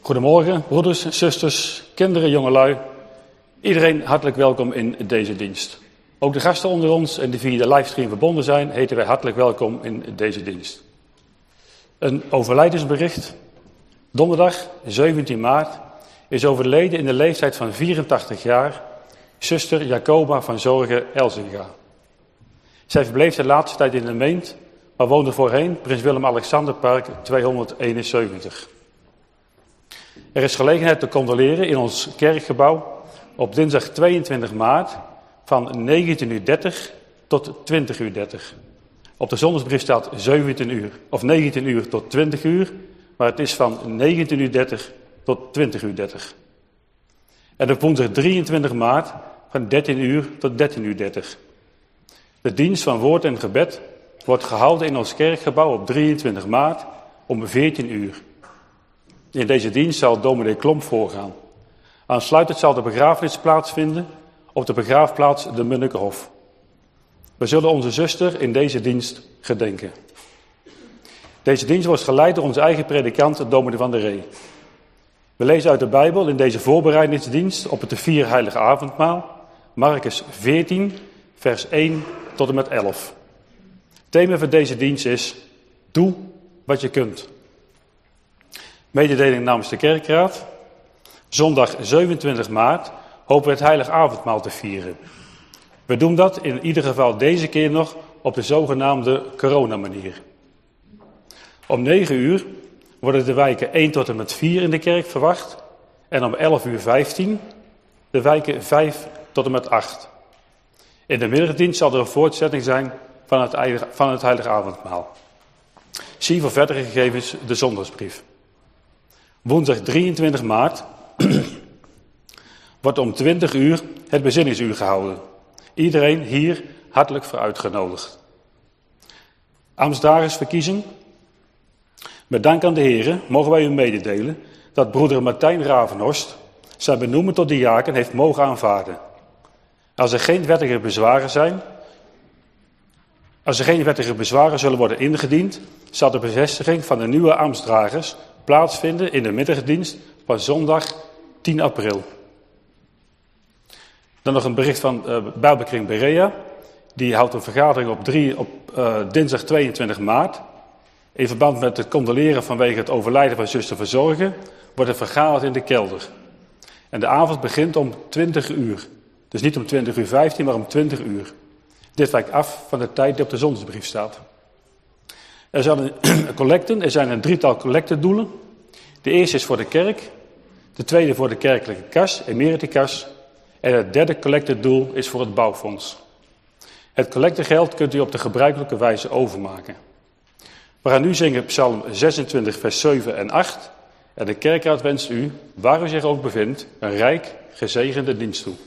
Goedemorgen, broeders, zusters, kinderen, jongelui. Iedereen hartelijk welkom in deze dienst. Ook de gasten onder ons en die via de livestream verbonden zijn, heten wij hartelijk welkom in deze dienst. Een overlijdensbericht. Donderdag 17 maart is overleden in de leeftijd van 84 jaar zuster Jacoba van Zorgen Elzinga. Zij verbleef de laatste tijd in de Meent, maar woonde voorheen Prins Willem-Alexanderpark 271. Er is gelegenheid te condoleren in ons kerkgebouw op dinsdag 22 maart van 19:30 tot 20:30. Op de zondagsbrief staat 17 uur of 19 uur tot 20 uur, maar het is van 19:30 tot 20:30. En op woensdag 23 maart van 13 uur tot 13:30. De dienst van woord en gebed wordt gehouden in ons kerkgebouw op 23 maart om 14 uur. In deze dienst zal dominee Klomp voorgaan. Aansluitend zal de begrafenis plaatsvinden op de begraafplaats de Munnikenhof. We zullen onze zuster in deze dienst gedenken. Deze dienst wordt geleid door onze eigen predikant, dominee van der Ree. We lezen uit de Bijbel in deze voorbereidingsdienst op het vier heilige avondmaal, Marcus 14, vers 1 tot en met 11. Het thema van deze dienst is: doe wat je kunt. Mededeling namens de kerkraad. Zondag 27 maart hopen we het heilig avondmaal te vieren. We doen dat in ieder geval deze keer nog op de zogenaamde coronamanier. Om 9 uur worden de wijken 1 tot en met 4 in de kerk verwacht. En om 11:15 de wijken 5 tot en met 8. In de middagdienst zal er een voortzetting zijn van het heilige avondmaal. Zie voor verdere gegevens de zondagsbrief. Woensdag 23 maart wordt om 20 uur het bezinningsuur gehouden. Iedereen hier hartelijk voor uitgenodigd. Ambtsdragersverkiezing. Met dank aan de heren mogen wij u mededelen dat broeder Martijn Ravenhorst zijn benoeming tot diaken heeft mogen aanvaarden. Als er geen wettige bezwaren zullen worden ingediend, zal de bevestiging van de nieuwe ambtsdragers plaatsvinden in de middagdienst van zondag 10 april. Dan nog een bericht van Bijbelkring Berea. Die houdt een vergadering op dinsdag 22 maart. In verband met het condoleren vanwege het overlijden van zuster van Zorgen wordt er vergaderd in de kelder. En de avond begint om 20 uur. Dus niet om 20:15, maar om 20 uur. Dit wijkt af van de tijd die op de zondagsbrief staat. Er zijn een drietal collectedoelen. De eerste is voor de kerk. De tweede voor de kerkelijke kas, emeritus. En het derde collectedoel is voor het bouwfonds. Het collectegeld kunt u op de gebruikelijke wijze overmaken. We gaan nu zingen Psalm 26, vers 7 en 8. En de kerkraad wenst u, waar u zich ook bevindt, een rijk, gezegende dienst toe.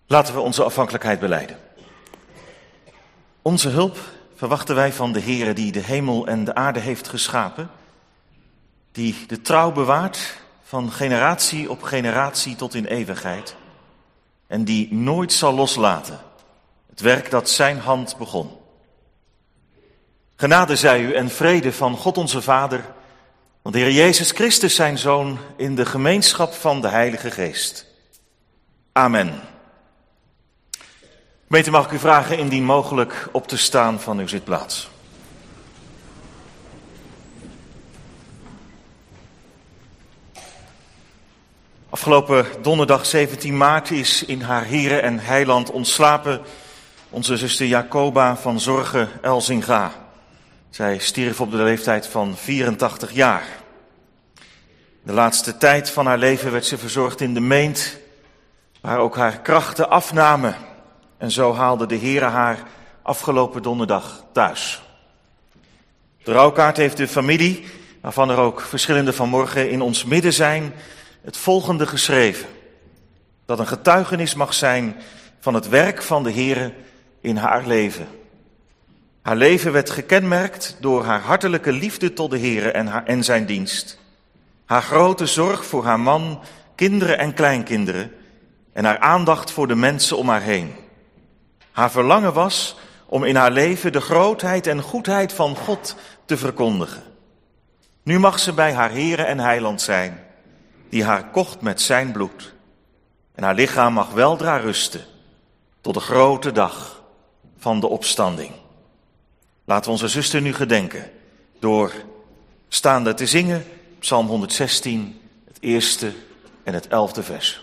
Laten we onze afhankelijkheid belijden. Onze hulp verwachten wij van de Heere die de hemel en de aarde heeft geschapen, die de trouw bewaart van generatie op generatie tot in eeuwigheid en die nooit zal loslaten het werk dat zijn hand begon. Genade zij u en vrede van God onze Vader, van de Heer Jezus Christus zijn Zoon, in de gemeenschap van de Heilige Geest. Amen. Gemeente, mag ik u vragen indien mogelijk op te staan van uw zitplaats. Afgelopen donderdag 17 maart is in haar Here en Heiland ontslapen onze zuster Jacoba van Zorge Elzinga. Zij stierf op de leeftijd van 84 jaar. De laatste tijd van haar leven werd ze verzorgd in de Meent, waar ook haar krachten afnamen. En zo haalde de Heere haar afgelopen donderdag thuis. De rouwkaart heeft de familie, waarvan er ook verschillende vanmorgen in ons midden zijn, het volgende geschreven. Dat een getuigenis mag zijn van het werk van de Heere in haar leven. Haar leven werd gekenmerkt door haar hartelijke liefde tot de Heere en zijn dienst. Haar grote zorg voor haar man, kinderen en kleinkinderen en haar aandacht voor de mensen om haar heen. Haar verlangen was om in haar leven de grootheid en goedheid van God te verkondigen. Nu mag ze bij haar Heere en Heiland zijn, die haar kocht met zijn bloed. En haar lichaam mag weldra rusten tot de grote dag van de opstanding. Laten we onze zuster nu gedenken door staande te zingen, Psalm 116, het eerste en het 11e vers.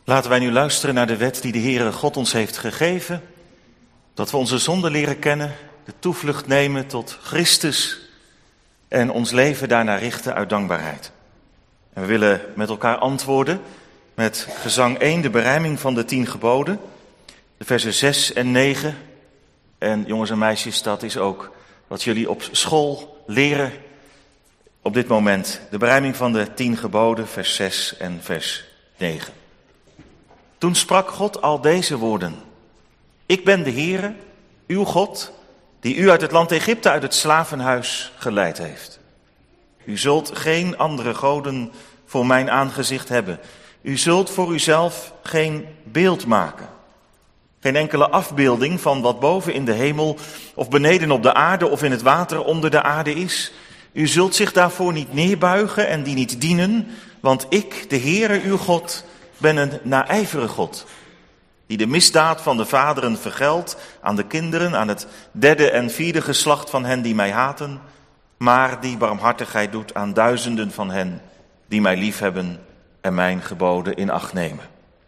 Laten wij nu luisteren naar de wet die de Heere God ons heeft gegeven. Dat we onze zonde leren kennen, de toevlucht nemen tot Christus en ons leven daarna richten uit dankbaarheid. En we willen met elkaar antwoorden met gezang 1, de berijming van de 10 geboden, de versen 6 en 9. En jongens en meisjes, dat is ook wat jullie op school leren op dit moment. De berijming van de 10 geboden, vers 6 en vers 9. Toen sprak God al deze woorden. Ik ben de Heere, uw God, die u uit het land Egypte, uit het slavenhuis geleid heeft. U zult geen andere goden voor mijn aangezicht hebben. U zult voor uzelf geen beeld maken. Geen enkele afbeelding van wat boven in de hemel of beneden op de aarde of in het water onder de aarde is. U zult zich daarvoor niet neerbuigen en die niet dienen, want ik, de Heere uw God, ben een naijverige God, die de misdaad van de vaderen vergeldt aan de kinderen, aan het 3e en 4e geslacht van hen die mij haten, maar die barmhartigheid doet aan duizenden van hen die mij liefhebben en mijn geboden in acht nemen.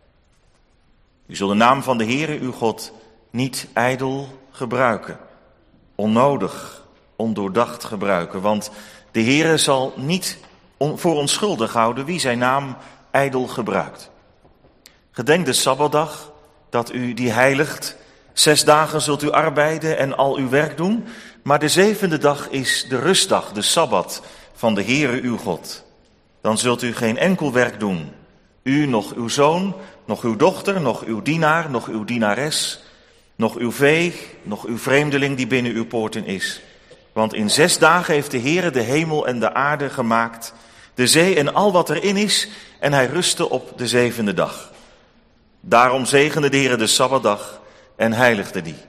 U zult de naam van de Heere uw God niet ijdel gebruiken, onnodig, ondoordacht gebruiken, want de Heere zal niet voor onschuldig houden wie zijn naam ijdel gebruikt. Gedenk de Sabbatdag, dat u die heiligt. 6 dagen zult u arbeiden en al uw werk doen, maar de 7e dag is de rustdag, de Sabbat van de Heere uw God. Dan zult u geen enkel werk doen, u, nog uw zoon, nog uw dochter, nog uw dienaar, nog uw dienares, nog uw vee, nog uw vreemdeling die binnen uw poorten is. Want in 6 dagen heeft de Heere de hemel en de aarde gemaakt, de zee en al wat erin is, en hij rustte op de 7e dag. Daarom zegende de Heere de Sabbatdag en heiligde die.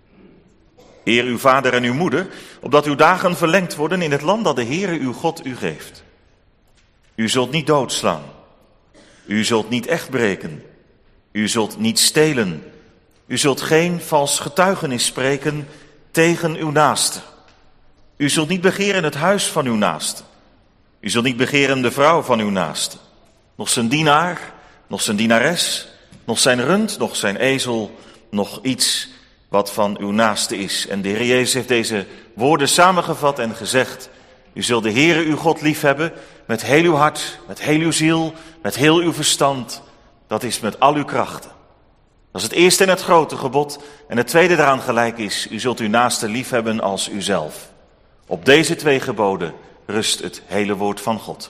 Eer uw vader en uw moeder, opdat uw dagen verlengd worden in het land dat de Heere uw God u geeft. U zult niet doodslaan. U zult niet echt breken. U zult niet stelen. U zult geen vals getuigenis spreken tegen uw naaste. U zult niet begeren het huis van uw naaste. U zult niet begeren de vrouw van uw naaste. Nog zijn dienaar, nog zijn dienares, nog zijn rund, nog zijn ezel, nog iets wat van uw naaste is. En de Heer Jezus heeft deze woorden samengevat en gezegd: u zult de Heere uw God liefhebben met heel uw hart, met heel uw ziel, met heel uw verstand. Dat is met al uw krachten. Dat is het eerste en het grote gebod. En het tweede daaraan gelijk is: u zult uw naaste liefhebben als uzelf. Op deze 2 geboden rust het hele woord van God.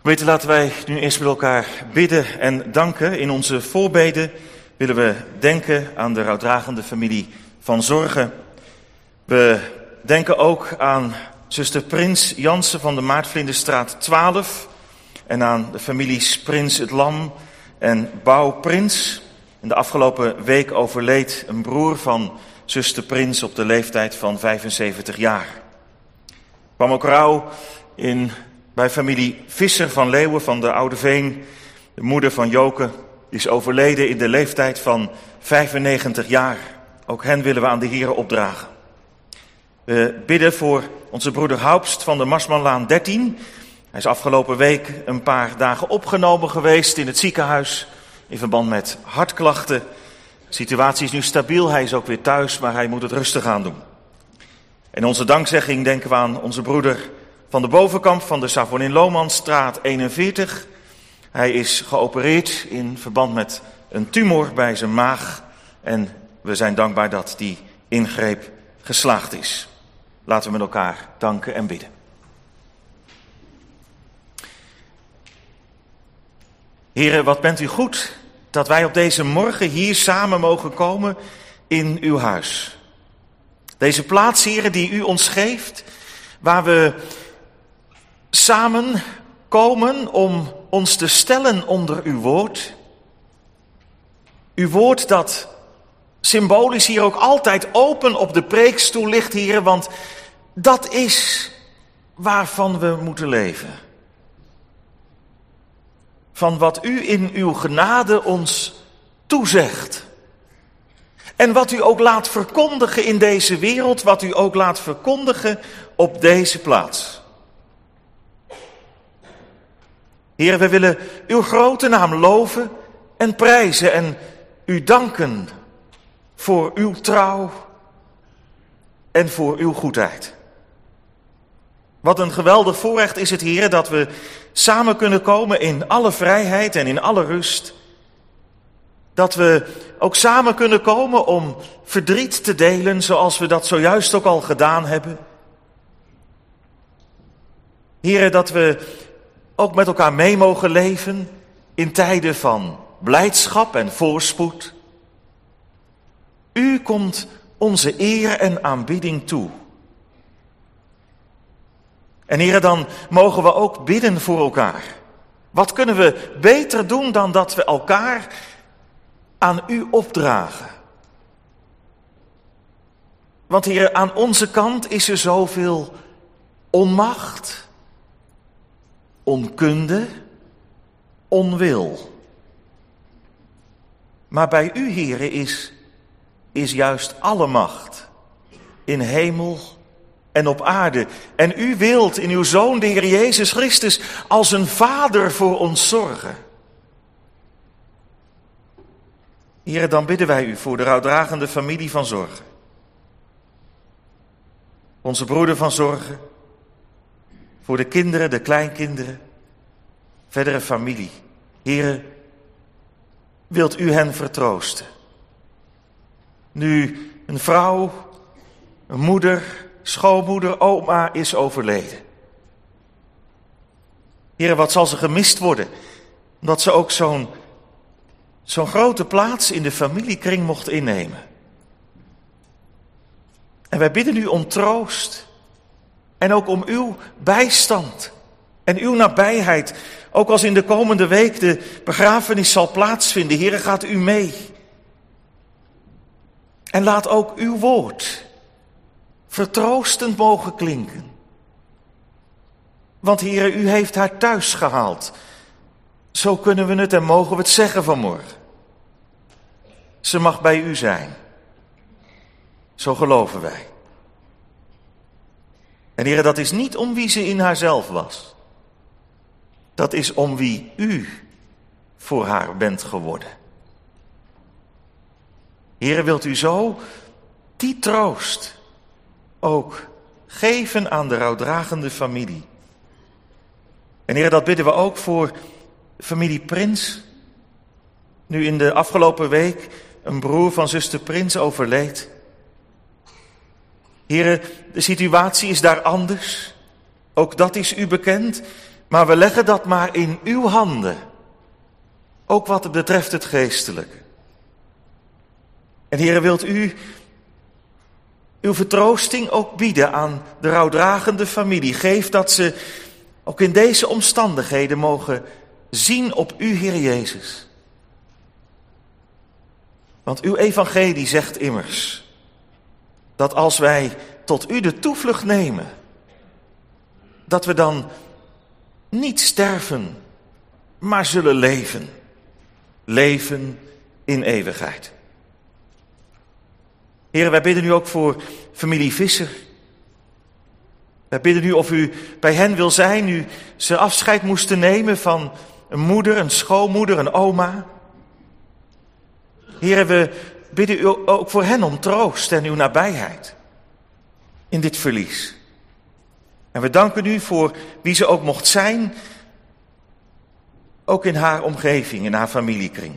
Gemeente, laten wij nu eerst met elkaar bidden en danken. In onze voorbeden willen we denken aan de rouwdragende familie van Zorgen. We denken ook aan zuster Prins Jansen van de Maartvlinderstraat 12... en aan de families Prins het Lam en Bouw Prins. In de afgelopen week overleed een broer van zuster Prins op de leeftijd van 75 jaar. Er kwam ook rouw bij familie Visser van Leeuwen van de Oude Veen. De moeder van Joke is overleden in de leeftijd van 95 jaar. Ook hen willen we aan de Here opdragen. We bidden voor onze broeder Haupst van de Marsmanlaan 13... Hij is afgelopen week een paar dagen opgenomen geweest in het ziekenhuis in verband met hartklachten. De situatie is nu stabiel, hij is ook weer thuis, maar hij moet het rustig aan doen. En onze dankzegging denken we aan onze broeder van de Bovenkamp van de Savonin Lomanstraat 41. Hij is geopereerd in verband met een tumor bij zijn maag en we zijn dankbaar dat die ingreep geslaagd is. Laten we met elkaar danken en bidden. Heren, wat bent u goed dat wij op deze morgen hier samen mogen komen in uw huis. Deze plaats, heren, die u ons geeft, waar we samen komen om ons te stellen onder uw woord. Uw woord dat symbolisch hier ook altijd open op de preekstoel ligt, heren, want dat is waarvan we moeten leven. Van wat u in uw genade ons toezegt. En wat u ook laat verkondigen in deze wereld, wat u ook laat verkondigen op deze plaats. Heer, we willen uw grote naam loven en prijzen en u danken voor uw trouw en voor uw goedheid. Wat een geweldig voorrecht is het, Heer, dat we samen kunnen komen in alle vrijheid en in alle rust. Dat we ook samen kunnen komen om verdriet te delen, zoals we dat zojuist ook al gedaan hebben. Heer, dat we ook met elkaar mee mogen leven in tijden van blijdschap en voorspoed. U komt onze eer en aanbidding toe. En Heer, dan mogen we ook bidden voor elkaar. Wat kunnen we beter doen dan dat we elkaar aan u opdragen? Want Heer, aan onze kant is er zoveel onmacht, onkunde, onwil. Maar bij u, Heer, is juist alle macht in hemel en op aarde. En u wilt in uw Zoon, de Heer Jezus Christus, als een vader voor ons zorgen. Heer, dan bidden wij u voor de rouwdragende familie van Zorgen. Onze broeder van Zorgen. Voor de kinderen, de kleinkinderen. Verdere familie. Heer, wilt u hen vertroosten? Nu een vrouw, een moeder, schoonmoeder, oma is overleden. Heer, wat zal ze gemist worden? Omdat ze ook zo'n grote plaats in de familiekring mocht innemen. En wij bidden u om troost. En ook om uw bijstand. En uw nabijheid. Ook als in de komende week de begrafenis zal plaatsvinden. Heer, gaat u mee. En laat ook uw woord vertroostend mogen klinken. Want Heer, u heeft haar thuis gehaald. Zo kunnen we het en mogen we het zeggen vanmorgen. Ze mag bij u zijn. Zo geloven wij. En Heer, dat is niet om wie ze in haarzelf was. Dat is om wie u voor haar bent geworden. Heer, wilt u zo die troost ook geven aan de rouwdragende familie. En Heer, dat bidden we ook voor de familie Prins. Nu in de afgelopen week een broer van zuster Prins overleed. Heer, de situatie is daar anders. Ook dat is u bekend. Maar we leggen dat maar in uw handen. Ook wat het betreft het geestelijke. En Heere, wilt u uw vertroosting ook bieden aan de rouwdragende familie. Geef dat ze ook in deze omstandigheden mogen zien op u, Heer Jezus. Want uw evangelie zegt immers dat als wij tot u de toevlucht nemen, dat we dan niet sterven, maar zullen leven. Leven in eeuwigheid. Heer, wij bidden u ook voor familie Visser. Wij bidden u of u bij hen wil zijn, nu ze afscheid moesten nemen van een moeder, een schoonmoeder, een oma. Heer, we bidden u ook voor hen om troost en uw nabijheid in dit verlies. En we danken u voor wie ze ook mocht zijn, ook in haar omgeving, in haar familiekring.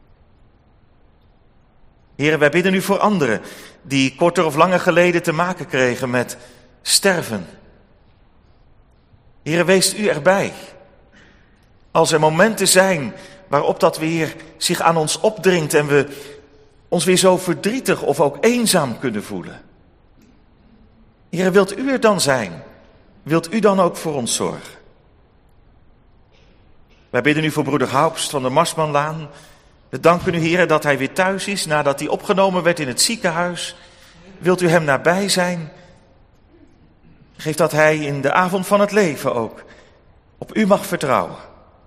Heer, wij bidden u voor anderen die korter of langer geleden te maken kregen met sterven. Heer, wees u erbij. Als er momenten zijn waarop dat weer zich aan ons opdringt en we ons weer zo verdrietig of ook eenzaam kunnen voelen. Heer, wilt u er dan zijn? Wilt u dan ook voor ons zorgen? Wij bidden u voor broeder Haupst van de Marsmanlaan. We danken u, Heer, dat hij weer thuis is nadat hij opgenomen werd in het ziekenhuis. Wilt u hem nabij zijn? Geef dat hij in de avond van het leven ook op u mag vertrouwen.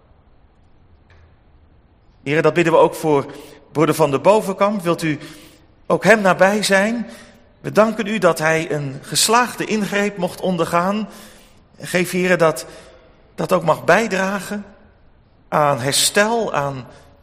Heer, dat bidden we ook voor broeder van de Bovenkamp. Wilt u ook hem nabij zijn? We danken u dat hij een geslaagde ingreep mocht ondergaan. Geef, Heer, dat dat ook mag bijdragen aan herstel, en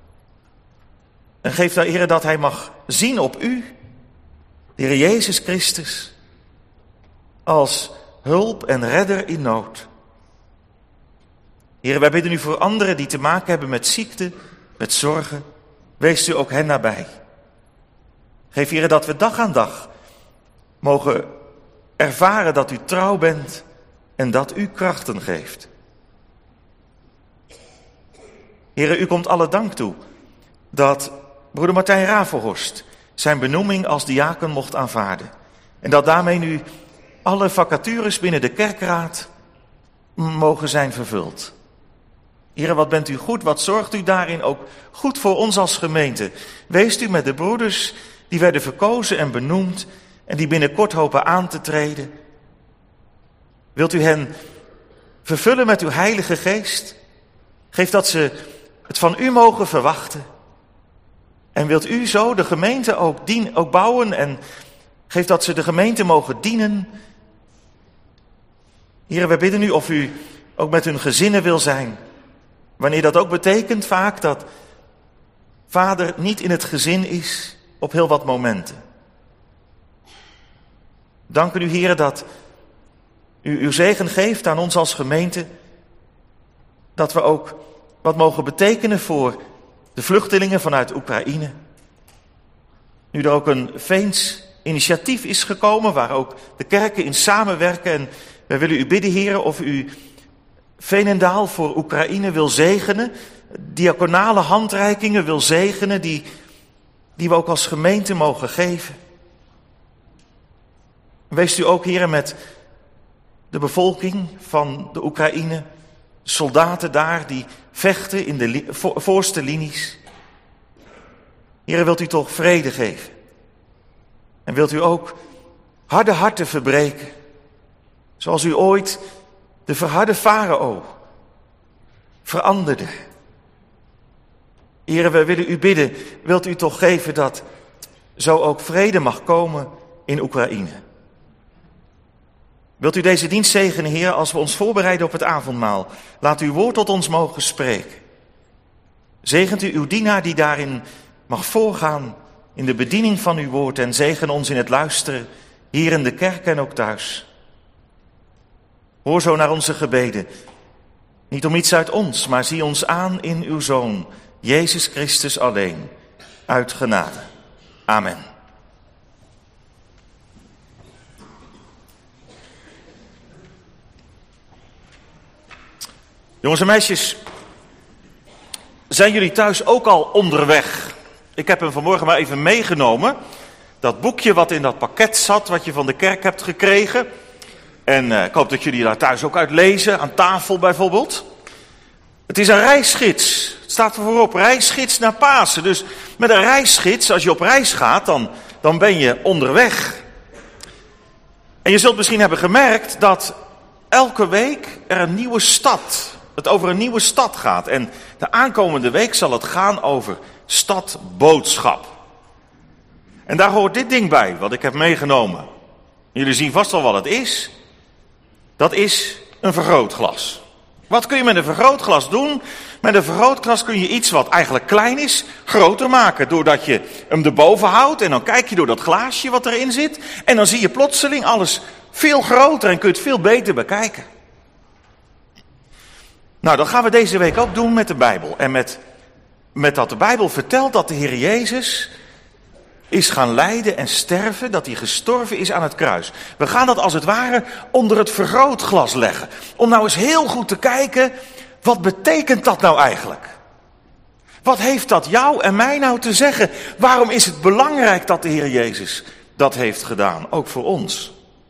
geef daar, Heer, dat hij mag zien op u, de Heer Jezus Christus, als hulp en redder in nood. Heer, wij bidden u voor anderen die te maken hebben met ziekte, met zorgen. Wees u ook hen nabij. Geef, Heer, dat we dag aan dag mogen ervaren dat u trouw bent en dat u krachten geeft. Heer, u komt alle dank toe dat broeder Martijn Ravelhorst zijn benoeming als diaken mocht aanvaarden. En dat daarmee nu alle vacatures binnen de kerkraad mogen zijn vervuld. Heer, wat bent u goed, wat zorgt u daarin ook goed voor ons als gemeente. Wees u met de broeders die werden verkozen en benoemd en die binnenkort hopen aan te treden. Wilt u hen vervullen met uw Heilige Geest? Geef dat ze het van u mogen verwachten. En wilt u zo de gemeente ook bouwen en geef dat ze de gemeente mogen dienen. Heer, wij bidden u of u ook met hun gezinnen wil zijn. Wanneer dat ook betekent vaak dat vader niet in het gezin is op heel wat momenten. Dank u, Heer, dat u uw zegen geeft aan ons als gemeente. Dat we ook wat mogen betekenen voor de vluchtelingen vanuit Oekraïne. Nu er ook een Veens initiatief is gekomen waar ook de kerken in samenwerken. En wij willen u bidden, Heer, of u Veenendaal voor Oekraïne wil zegenen. Diaconale handreikingen wil zegenen die we ook als gemeente mogen geven. Wees u ook, Heer, met de bevolking van de Oekraïne. Soldaten daar die vechten in de voorste linies. Heer, wilt u toch vrede geven? En wilt u ook harde harten verbreken? Zoals u ooit de verharde farao veranderde. Heer, we willen u bidden, wilt u toch geven dat zo ook vrede mag komen in Oekraïne? Wilt u deze dienst zegenen, Heer, als we ons voorbereiden op het avondmaal? Laat uw woord tot ons mogen spreken. Zegent u uw dienaar die daarin mag voorgaan in de bediening van uw woord en zegen ons in het luisteren, hier in de kerk en ook thuis. Hoor zo naar onze gebeden. Niet om iets uit ons, maar zie ons aan in uw Zoon, Jezus Christus alleen, uit genade. Amen. Jongens en meisjes, zijn jullie thuis ook al onderweg? Ik heb hem vanmorgen maar even meegenomen. Dat boekje wat in dat pakket zat, wat je van de kerk hebt gekregen. En ik hoop dat jullie daar thuis ook uit lezen, aan tafel bijvoorbeeld. Het is een reisgids. Het staat er voorop, reisgids naar Pasen. Dus met een reisgids, als je op reis gaat, dan ben je onderweg. En je zult misschien hebben gemerkt dat elke week er het over een nieuwe stad gaat. En de aankomende week zal het gaan over stadboodschap. En daar hoort dit ding bij, wat ik heb meegenomen. Jullie zien vast wel wat het is. Dat is een vergrootglas. Wat kun je met een vergrootglas doen? Met een vergrootglas kun je iets wat eigenlijk klein is, groter maken. Doordat je hem erboven houdt en dan kijk je door dat glaasje wat erin zit. En dan zie je plotseling alles veel groter en kun je het veel beter bekijken. Nou, dat gaan we deze week ook doen met de Bijbel. En met dat de Bijbel vertelt dat de Heer Jezus is gaan lijden en sterven, dat hij gestorven is aan het kruis. We gaan dat als het ware onder het vergrootglas leggen. Om nou eens heel goed te kijken, wat betekent dat nou eigenlijk? Wat heeft dat jou en mij nou te zeggen? Waarom is het belangrijk dat de Heer Jezus dat heeft gedaan, ook voor ons?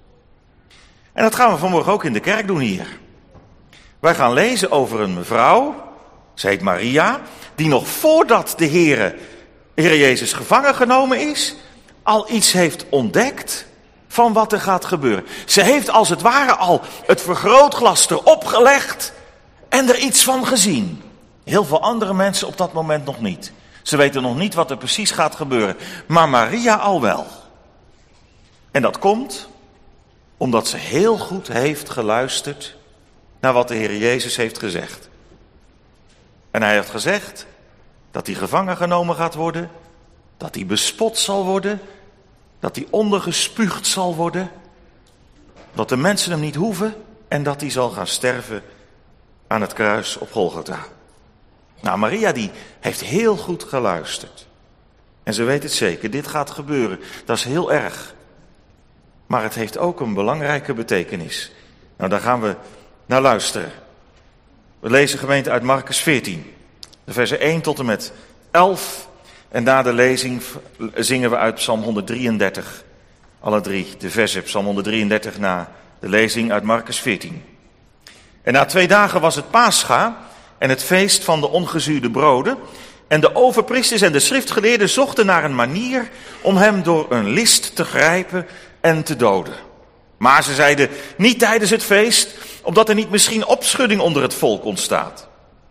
En dat gaan we vanmorgen ook in de kerk doen hier. Wij gaan lezen over een mevrouw, ze heet Maria, die nog voordat de Heer Jezus gevangen genomen is, al iets heeft ontdekt van wat er gaat gebeuren. Ze heeft als het ware al het vergrootglas erop gelegd en er iets van gezien. Heel veel andere mensen op dat moment nog niet. Ze weten nog niet wat er precies gaat gebeuren, maar Maria al wel. En dat komt omdat ze heel goed heeft geluisterd naar wat de Heer Jezus heeft gezegd. En hij heeft gezegd dat hij gevangen genomen gaat worden, dat hij bespot zal worden, dat hij ondergespuugd zal worden, dat de mensen hem niet hoeven en dat hij zal gaan sterven aan het kruis op Golgotha. Nou, Maria die heeft heel goed geluisterd. En ze weet het zeker, dit gaat gebeuren. Dat is heel erg. Maar het heeft ook een belangrijke betekenis. Nou, daar gaan we naar luisteren. We lezen gemeente uit Marcus 14. De versen 1 tot en met 11. En na de lezing zingen we uit Psalm 133. Alle drie de versen. Psalm 133 na de lezing uit Marcus 14. En na 2 dagen was het Pascha en het feest van de ongezuurde broden. En de overpriesters en de schriftgeleerden zochten naar een manier om hem door een list te grijpen en te doden. Maar ze zeiden, niet tijdens het feest, opdat er niet misschien opschudding onder het volk ontstaat.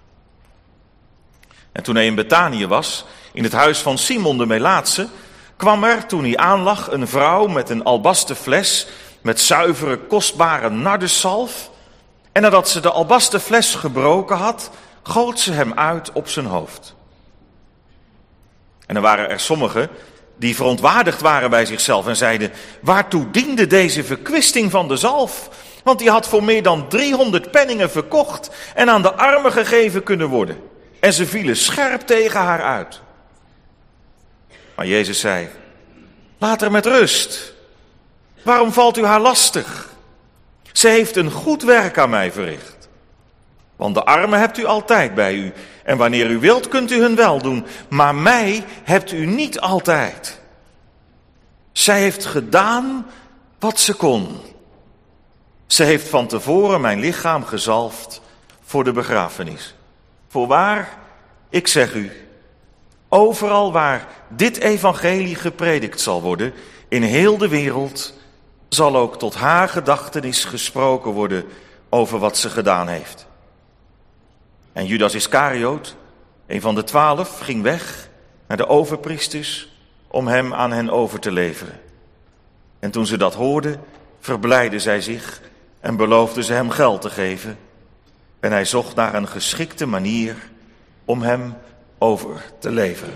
En toen hij in Betanië was, in het huis van Simon de Melaatse, kwam er, toen hij aanlag, een vrouw met een albasten fles met zuivere, kostbare nardenzalf. En nadat ze de albasten fles gebroken had, goot ze hem uit op zijn hoofd. En er waren er sommigen die verontwaardigd waren bij zichzelf en zeiden, waartoe diende deze verkwisting van de zalf? Want die had voor meer dan 300 penningen verkocht en aan de armen gegeven kunnen worden. En ze vielen scherp tegen haar uit. Maar Jezus zei, laat haar met rust. Waarom valt u haar lastig? Ze heeft een goed werk aan mij verricht. Want de armen hebt u altijd bij u. En wanneer u wilt, kunt u hun wel doen. Maar mij hebt u niet altijd. Zij heeft gedaan wat ze kon. Ze heeft van tevoren mijn lichaam gezalfd voor de begrafenis. Voorwaar, ik zeg u, overal waar dit evangelie gepredikt zal worden, in heel de wereld, zal ook tot haar gedachtenis gesproken worden over wat ze gedaan heeft. En Judas Iscariot, een van de 12, ging weg naar de overpriesters om hem aan hen over te leveren. En toen ze dat hoorden, verblijden zij zich en beloofden ze hem geld te geven. En hij zocht naar een geschikte manier om hem over te leveren.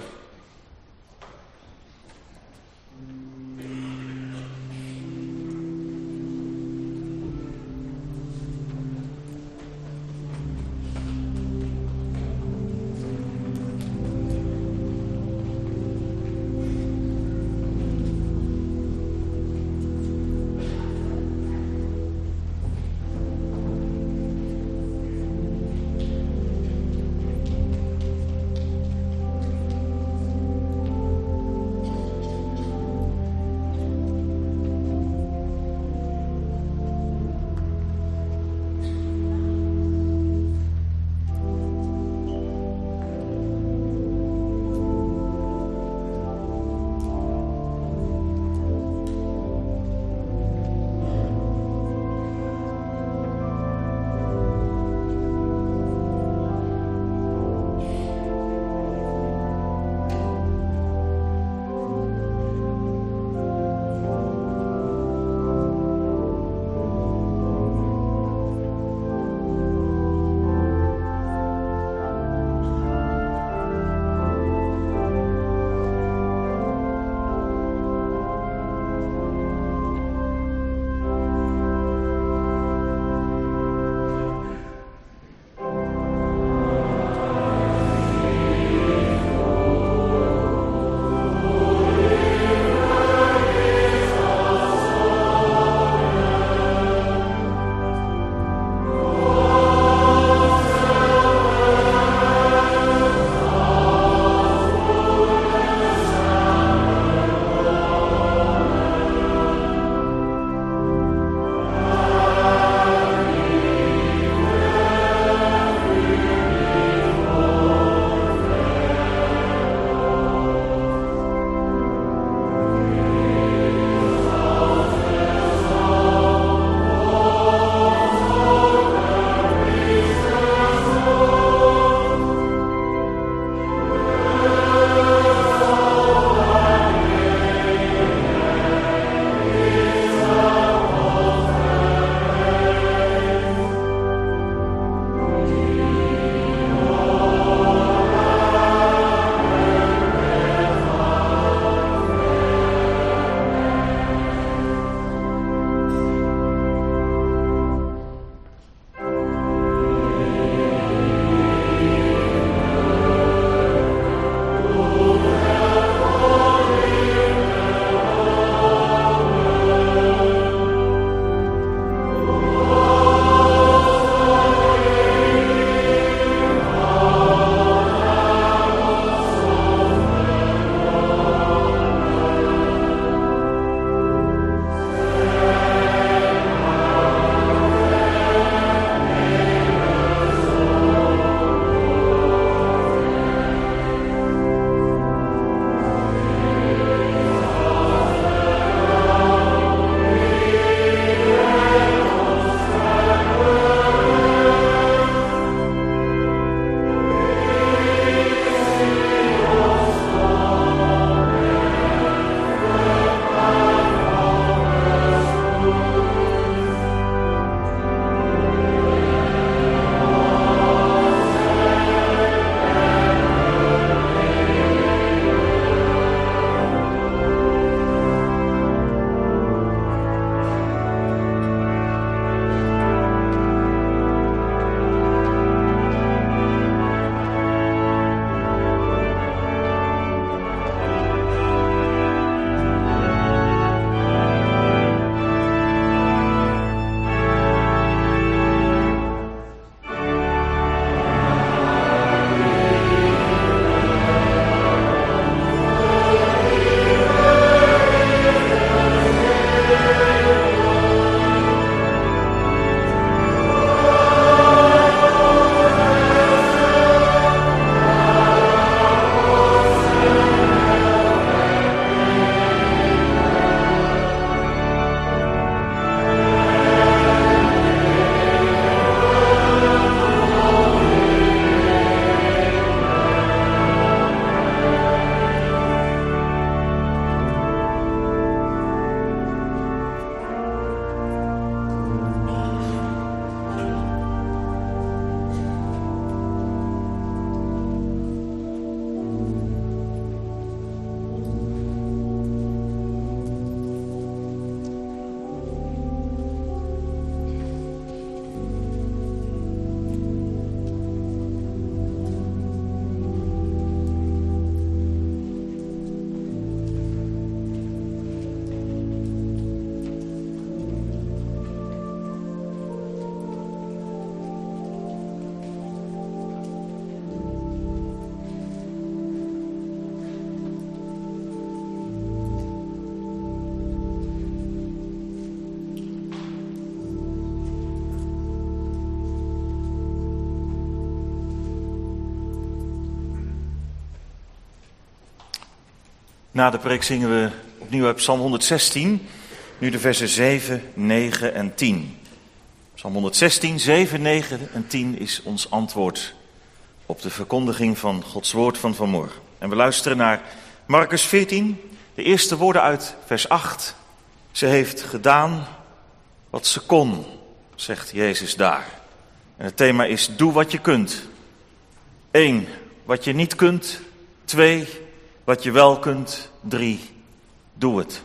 Na de preek zingen we opnieuw uit Psalm 116, nu de versen 7, 9 en 10. Psalm 116, 7, 9 en 10 is ons antwoord op de verkondiging van Gods woord van vanmorgen. En we luisteren naar Marcus 14, de eerste woorden uit vers 8. Ze heeft gedaan wat ze kon, zegt Jezus daar. En het thema is: doe wat je kunt. 1, wat je niet kunt. 2, wat je wel kunt. 3, doe het.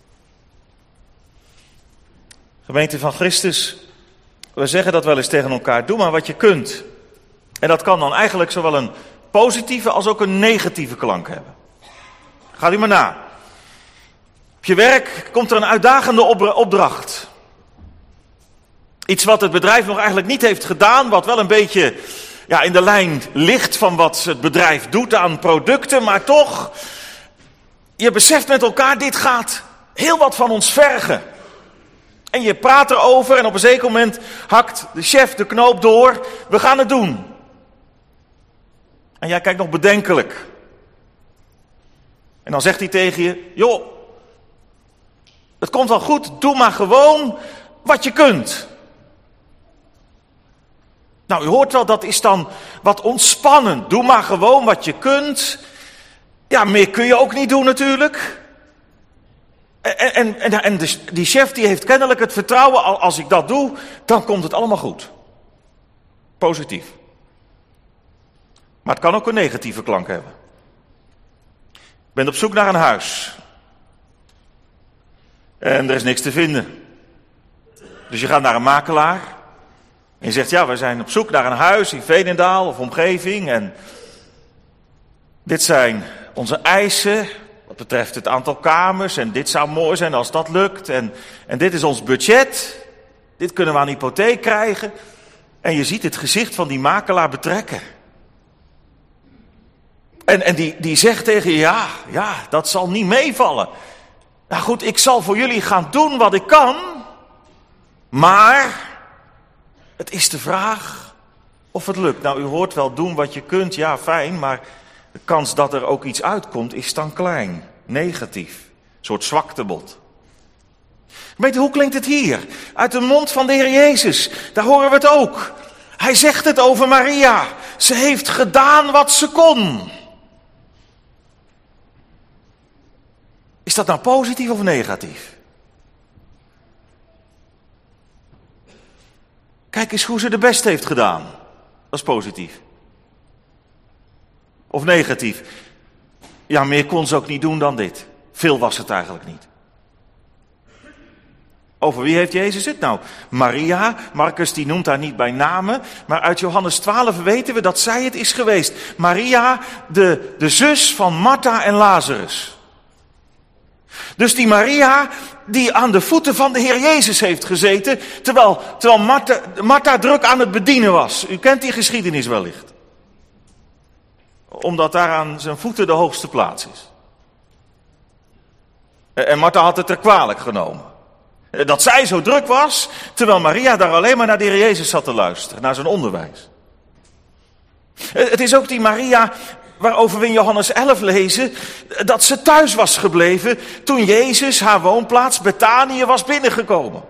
Gemeente van Christus, we zeggen dat wel eens tegen elkaar: doe maar wat je kunt. En dat kan dan eigenlijk zowel een positieve als ook een negatieve klank hebben. Ga u maar na. Op je werk komt er een uitdagende opdracht. Iets wat het bedrijf nog eigenlijk niet heeft gedaan, wat wel een beetje in de lijn ligt van wat het bedrijf doet aan producten, maar toch, je beseft met elkaar, dit gaat heel wat van ons vergen. En je praat erover en op een zeker moment hakt de chef de knoop door, we gaan het doen. En jij kijkt nog bedenkelijk. En dan zegt hij tegen je: joh, het komt wel goed, doe maar gewoon wat je kunt. Nou, u hoort wel, dat is dan wat ontspannend. Doe maar gewoon wat je kunt. Ja, meer kun je ook niet doen natuurlijk. En die chef die heeft kennelijk het vertrouwen, als ik dat doe, dan komt het allemaal goed. Positief. Maar het kan ook een negatieve klank hebben. Je bent op zoek naar een huis. En er is niks te vinden. Dus je gaat naar een makelaar. En je zegt: ja, we zijn op zoek naar een huis in Veenendaal of omgeving. En dit zijn onze eisen wat betreft het aantal kamers. En dit zou mooi zijn als dat lukt. En dit is ons budget. Dit kunnen we aan hypotheek krijgen. En je ziet het gezicht van die makelaar betrekken. En die zegt tegen je: ja, dat zal niet meevallen. Nou goed, ik zal voor jullie gaan doen wat ik kan. Maar het is de vraag of het lukt. Nou, u hoort wel, doen wat je kunt, ja fijn, maar de kans dat er ook iets uitkomt is dan klein. Negatief. Een soort zwaktebod. Weet je, hoe klinkt het hier? Uit de mond van de Heer Jezus. Daar horen we het ook. Hij zegt het over Maria. Ze heeft gedaan wat ze kon. Is dat nou positief of negatief? Kijk eens hoe ze de best heeft gedaan. Dat is positief. Of negatief? Ja, meer kon ze ook niet doen dan dit. Veel was het eigenlijk niet. Over wie heeft Jezus het nou? Maria, Marcus die noemt haar niet bij name, maar uit Johannes 12 weten we dat zij het is geweest. Maria, de zus van Martha en Lazarus. Dus die Maria die aan de voeten van de Heer Jezus heeft gezeten, terwijl Martha druk aan het bedienen was. U kent die geschiedenis wellicht. Omdat daar aan zijn voeten de hoogste plaats is. En Martha had het er kwalijk genomen. Dat zij zo druk was, terwijl Maria daar alleen maar naar de Heer Jezus zat te luisteren, naar zijn onderwijs. Het is ook die Maria waarover we in Johannes 11 lezen, dat ze thuis was gebleven toen Jezus haar woonplaats Betanië was binnengekomen.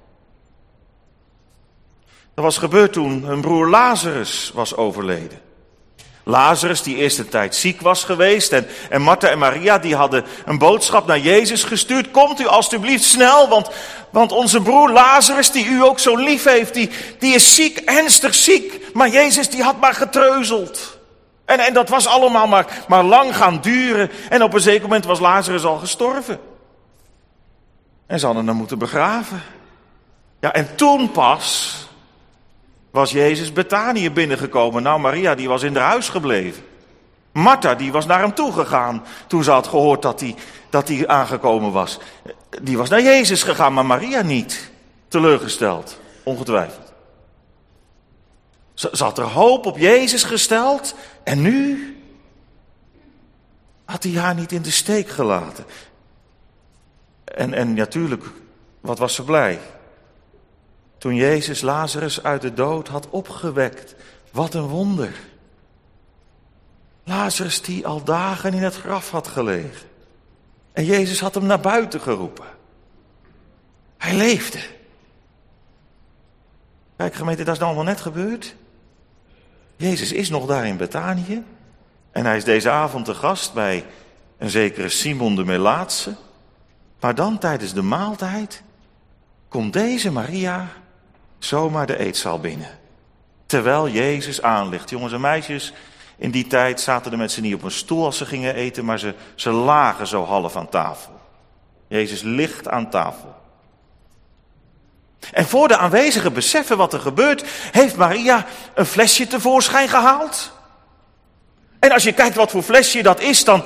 Dat was gebeurd toen hun broer Lazarus was overleden. Lazarus die eerst een tijd ziek was geweest en Martha en Maria die hadden een boodschap naar Jezus gestuurd. Komt u alstublieft snel, want onze broer Lazarus die u ook zo lief heeft, die is ziek, ernstig ziek. Maar Jezus die had maar getreuzeld. En dat was allemaal maar lang gaan duren. En op een zeker moment was Lazarus al gestorven. En ze hadden hem moeten begraven. Ja, en toen pas was Jezus Betanië binnengekomen. Nou, Maria die was in haar huis gebleven. Martha die was naar hem toegegaan toen ze had gehoord dat hij aangekomen was. Die was naar Jezus gegaan, maar Maria niet. Teleurgesteld, ongetwijfeld. Ze had er hoop op Jezus gesteld en nu had hij haar niet in de steek gelaten. En natuurlijk, wat was ze blij. Toen Jezus Lazarus uit de dood had opgewekt. Wat een wonder. Lazarus die al dagen in het graf had gelegen. En Jezus had hem naar buiten geroepen. Hij leefde. Kijk gemeente, dat is nou allemaal net gebeurd. Jezus is nog daar in Betanië. En hij is deze avond te gast bij een zekere Simon de Melaatse. Maar dan tijdens de maaltijd komt deze Maria zomaar de eetzaal binnen. Terwijl Jezus aanligt. Jongens en meisjes, in die tijd zaten de mensen niet op een stoel als ze gingen eten, maar ze lagen zo half aan tafel. Jezus ligt aan tafel. En voor de aanwezigen beseffen wat er gebeurt, heeft Maria een flesje tevoorschijn gehaald. En als je kijkt wat voor flesje dat is, dan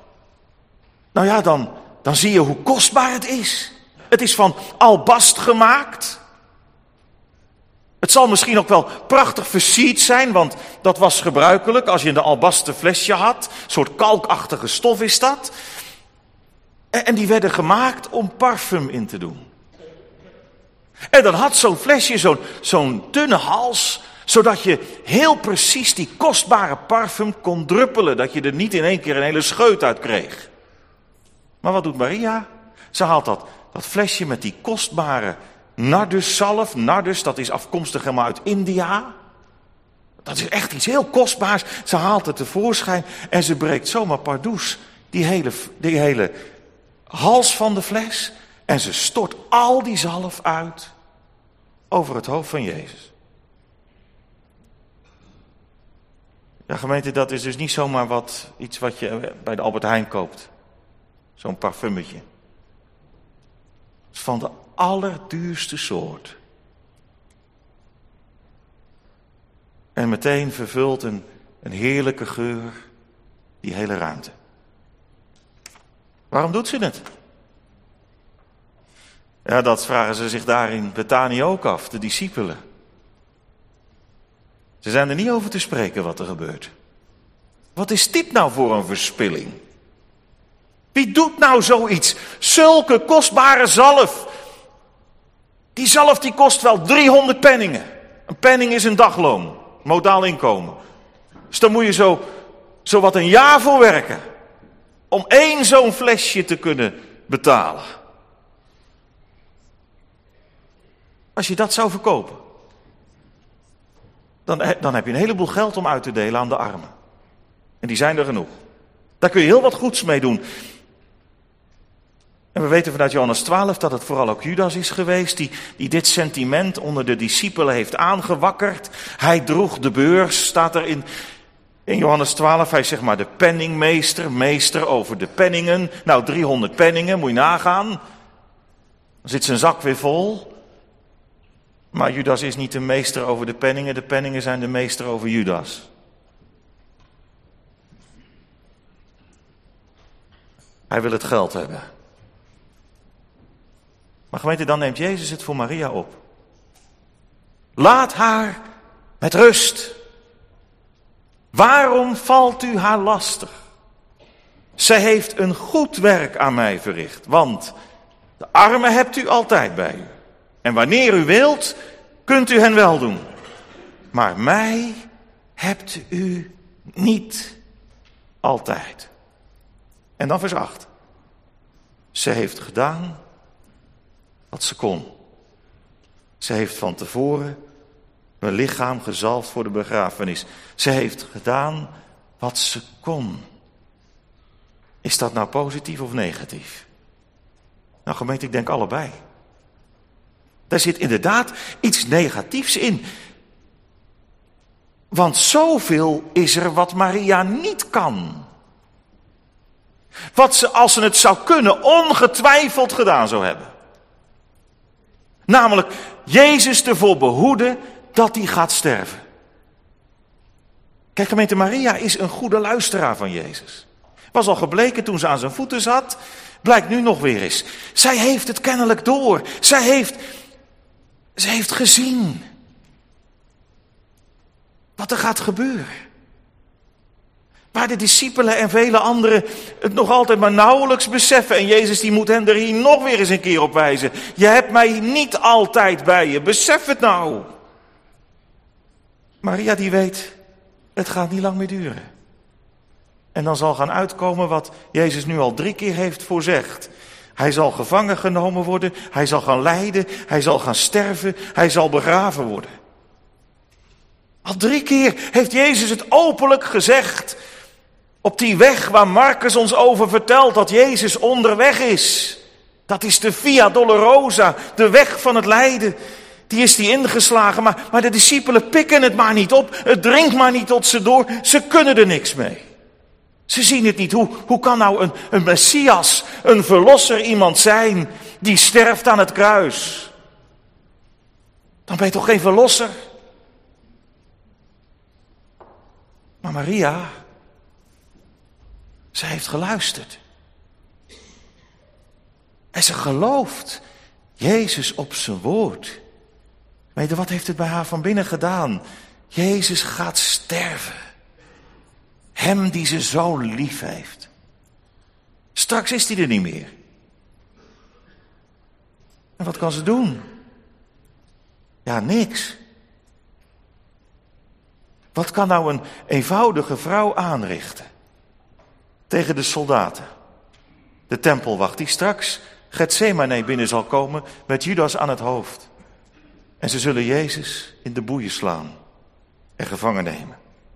zie je hoe kostbaar het is. Het is van albast gemaakt. Het zal misschien ook wel prachtig versierd zijn, want dat was gebruikelijk als je een albasten flesje had. Een soort kalkachtige stof is dat. En die werden gemaakt om parfum in te doen. En dan had zo'n flesje zo'n dunne hals, zodat je heel precies die kostbare parfum kon druppelen. Dat je er niet in één keer een hele scheut uit kreeg. Maar wat doet Maria? Ze haalt dat flesje met die kostbare narduszalf. Nardus, dat is afkomstig helemaal uit India. Dat is echt iets heel kostbaars. Ze haalt het tevoorschijn en ze breekt zomaar pardoes die hele hals van de fles. En ze stort al die zalf uit over het hoofd van Jezus. Ja, gemeente, dat is dus niet zomaar iets wat je bij de Albert Heijn koopt. Zo'n parfummetje. Het is van de allerduurste soort. En meteen vervult een heerlijke geur die hele ruimte. Waarom doet ze het? Ja, dat vragen ze zich daar in Betanië ook af, de discipelen. Ze zijn er niet over te spreken wat er gebeurt. Wat is dit nou voor een verspilling? Wie doet nou zoiets? Zulke kostbare zalf. Die zalf die kost wel 300 penningen. Een penning is een dagloon, modaal inkomen. Dus daar moet je zo wat een jaar voor werken. Om 1 zo'n flesje te kunnen betalen. Als je dat zou verkopen, dan heb je een heleboel geld om uit te delen aan de armen. En die zijn er genoeg. Daar kun je heel wat goeds mee doen. En we weten vanuit Johannes 12 dat het vooral ook Judas is geweest die dit sentiment onder de discipelen heeft aangewakkerd. Hij droeg de beurs, staat er in Johannes 12. Hij is zeg maar de penningmeester, meester over de penningen. Nou, 300 penningen, moet je nagaan. Dan zit zijn zak weer vol. Maar Judas is niet de meester over de penningen zijn de meester over Judas. Hij wil het geld hebben. Maar gemeente, dan neemt Jezus het voor Maria op. Laat haar met rust. Waarom valt u haar lastig? Zij heeft een goed werk aan mij verricht, want de armen hebt u altijd bij u. En wanneer u wilt, kunt u hen wel doen. Maar mij hebt u niet altijd. En dan vers 8. Ze heeft gedaan wat ze kon. Ze heeft van tevoren mijn lichaam gezalfd voor de begrafenis. Ze heeft gedaan wat ze kon. Is dat nou positief of negatief? Nou gemeente, ik denk allebei. Daar zit inderdaad iets negatiefs in. Want zoveel is er wat Maria niet kan. Wat ze, als ze het zou kunnen, ongetwijfeld gedaan zou hebben. Namelijk Jezus ervoor behoeden dat hij gaat sterven. Kijk gemeente, Maria is een goede luisteraar van Jezus. Was al gebleken toen ze aan zijn voeten zat. Blijkt nu nog weer eens. Zij heeft het kennelijk door. Zij heeft gezien wat er gaat gebeuren. Waar de discipelen en vele anderen het nog altijd maar nauwelijks beseffen. En Jezus die moet hen er hier nog weer eens een keer op wijzen. Je hebt mij niet altijd bij je. Besef het nou. Maria die weet, het gaat niet lang meer duren. En dan zal gaan uitkomen wat Jezus nu al 3 keer heeft voorzegd. Hij zal gevangen genomen worden, hij zal gaan lijden, hij zal gaan sterven, hij zal begraven worden. Al 3 keer heeft Jezus het openlijk gezegd. Op die weg waar Marcus ons over vertelt dat Jezus onderweg is. Dat is de Via Dolorosa, de weg van het lijden. Die is die ingeslagen, maar de discipelen pikken het maar niet op. Het dringt maar niet tot ze door. Ze kunnen er niks mee. Ze zien het niet. Hoe kan nou een Messias, een verlosser iemand zijn die sterft aan het kruis? Dan ben je toch geen verlosser? Maar Maria, zij heeft geluisterd. En ze gelooft Jezus op zijn woord. Weet je, wat heeft het bij haar van binnen gedaan? Jezus gaat sterven. Hem die ze zo lief heeft. Straks is hij er niet meer. En wat kan ze doen? Ja, niks. Wat kan nou een eenvoudige vrouw aanrichten? Tegen de soldaten. De tempelwacht die straks Getsemane binnen zal komen met Judas aan het hoofd. En ze zullen Jezus in de boeien slaan en gevangen nemen.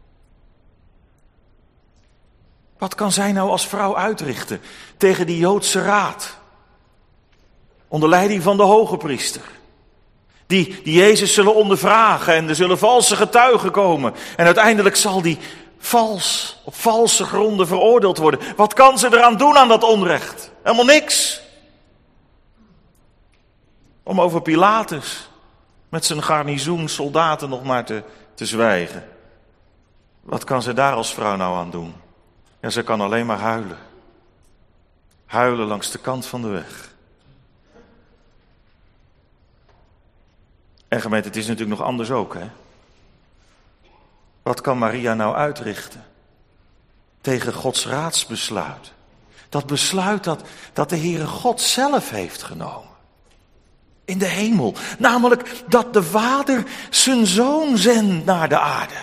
Wat kan zij nou als vrouw uitrichten tegen die Joodse raad? Onder leiding van de hoge priester. Die Jezus zullen ondervragen en er zullen valse getuigen komen. En uiteindelijk zal die op valse gronden veroordeeld worden. Wat kan ze eraan doen aan dat onrecht? Helemaal niks. Om over Pilatus met zijn garnizoen soldaten nog maar te zwijgen. Wat kan ze daar als vrouw nou aan doen? Ja, ze kan alleen maar huilen. Huilen langs de kant van de weg. En gemeente, het is natuurlijk nog anders ook, hè? Wat kan Maria nou uitrichten tegen Gods raadsbesluit? Dat besluit dat de Heere God zelf heeft genomen. In de hemel. Namelijk dat de Vader zijn Zoon zendt naar de aarde.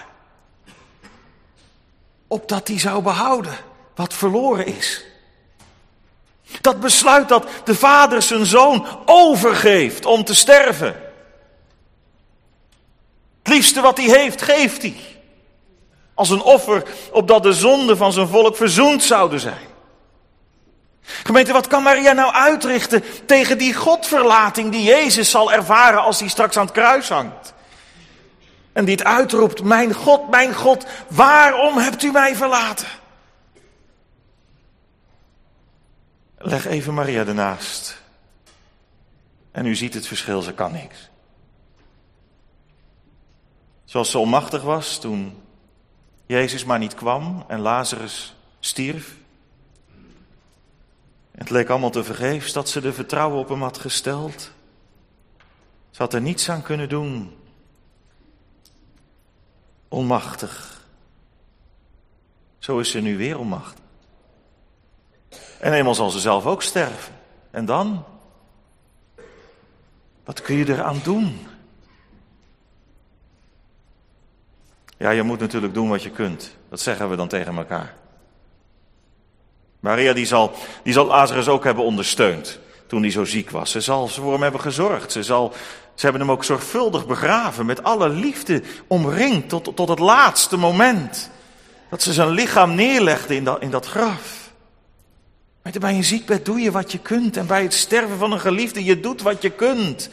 Opdat hij zou behouden wat verloren is. Dat besluit dat de Vader zijn Zoon overgeeft om te sterven. Het liefste wat hij heeft, geeft hij. Als een offer, opdat de zonden van zijn volk verzoend zouden zijn. Gemeente, wat kan Maria nou uitrichten tegen die godverlating die Jezus zal ervaren als hij straks aan het kruis hangt? En die het uitroept, mijn God, waarom hebt u mij verlaten? Leg even Maria ernaast. En u ziet het verschil, ze kan niks. Zoals ze onmachtig was toen Jezus maar niet kwam en Lazarus stierf. Het leek allemaal te vergeefs dat ze de vertrouwen op hem had gesteld. Ze had er niets aan kunnen doen. Onmachtig. Zo is ze nu weer onmachtig. En eenmaal zal ze zelf ook sterven. En dan? Wat kun je eraan doen? Ja, je moet natuurlijk doen wat je kunt. Dat zeggen we dan tegen elkaar. Maria die zal Lazarus ook hebben ondersteund toen hij zo ziek was. Ze zal voor hem hebben gezorgd. Ze hebben hem ook zorgvuldig begraven, met alle liefde omringd tot het laatste moment. Dat ze zijn lichaam neerlegde in dat graf. Maar bij een ziekbed doe je wat je kunt. En bij het sterven van een geliefde, je doet wat je kunt.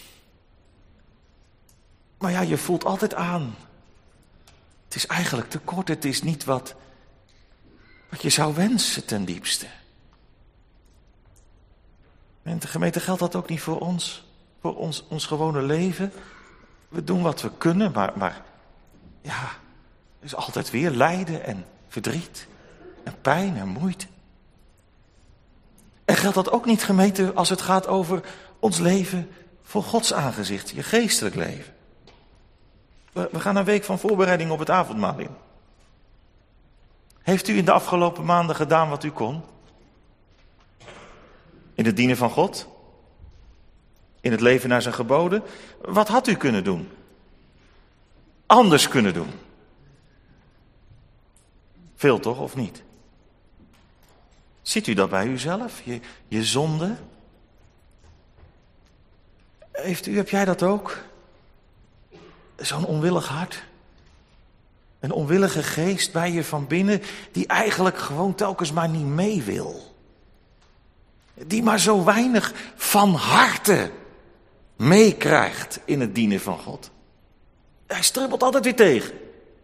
Maar ja, je voelt altijd aan. Het is eigenlijk te kort, het is niet wat je zou wensen ten diepste. En de gemeente, geldt dat ook niet voor ons? Voor ons gewone leven? We doen wat we kunnen, maar ja, er is altijd weer lijden en verdriet en pijn en moeite. En geldt dat ook niet, gemeente, als het gaat over ons leven voor Gods aangezicht, je geestelijk leven? We gaan een week van voorbereiding op het avondmaal in. Heeft u in de afgelopen maanden gedaan wat u kon? In het dienen van God? In het leven naar zijn geboden? Wat had u kunnen doen? Anders kunnen doen? Veel toch, of niet? Ziet u dat bij uzelf? Je zonde? Heb jij dat ook? Zo'n onwillig hart? Een onwillige geest bij je van binnen die eigenlijk gewoon telkens maar niet mee wil. Die maar zo weinig van harte meekrijgt in het dienen van God. Hij stribbelt altijd weer tegen.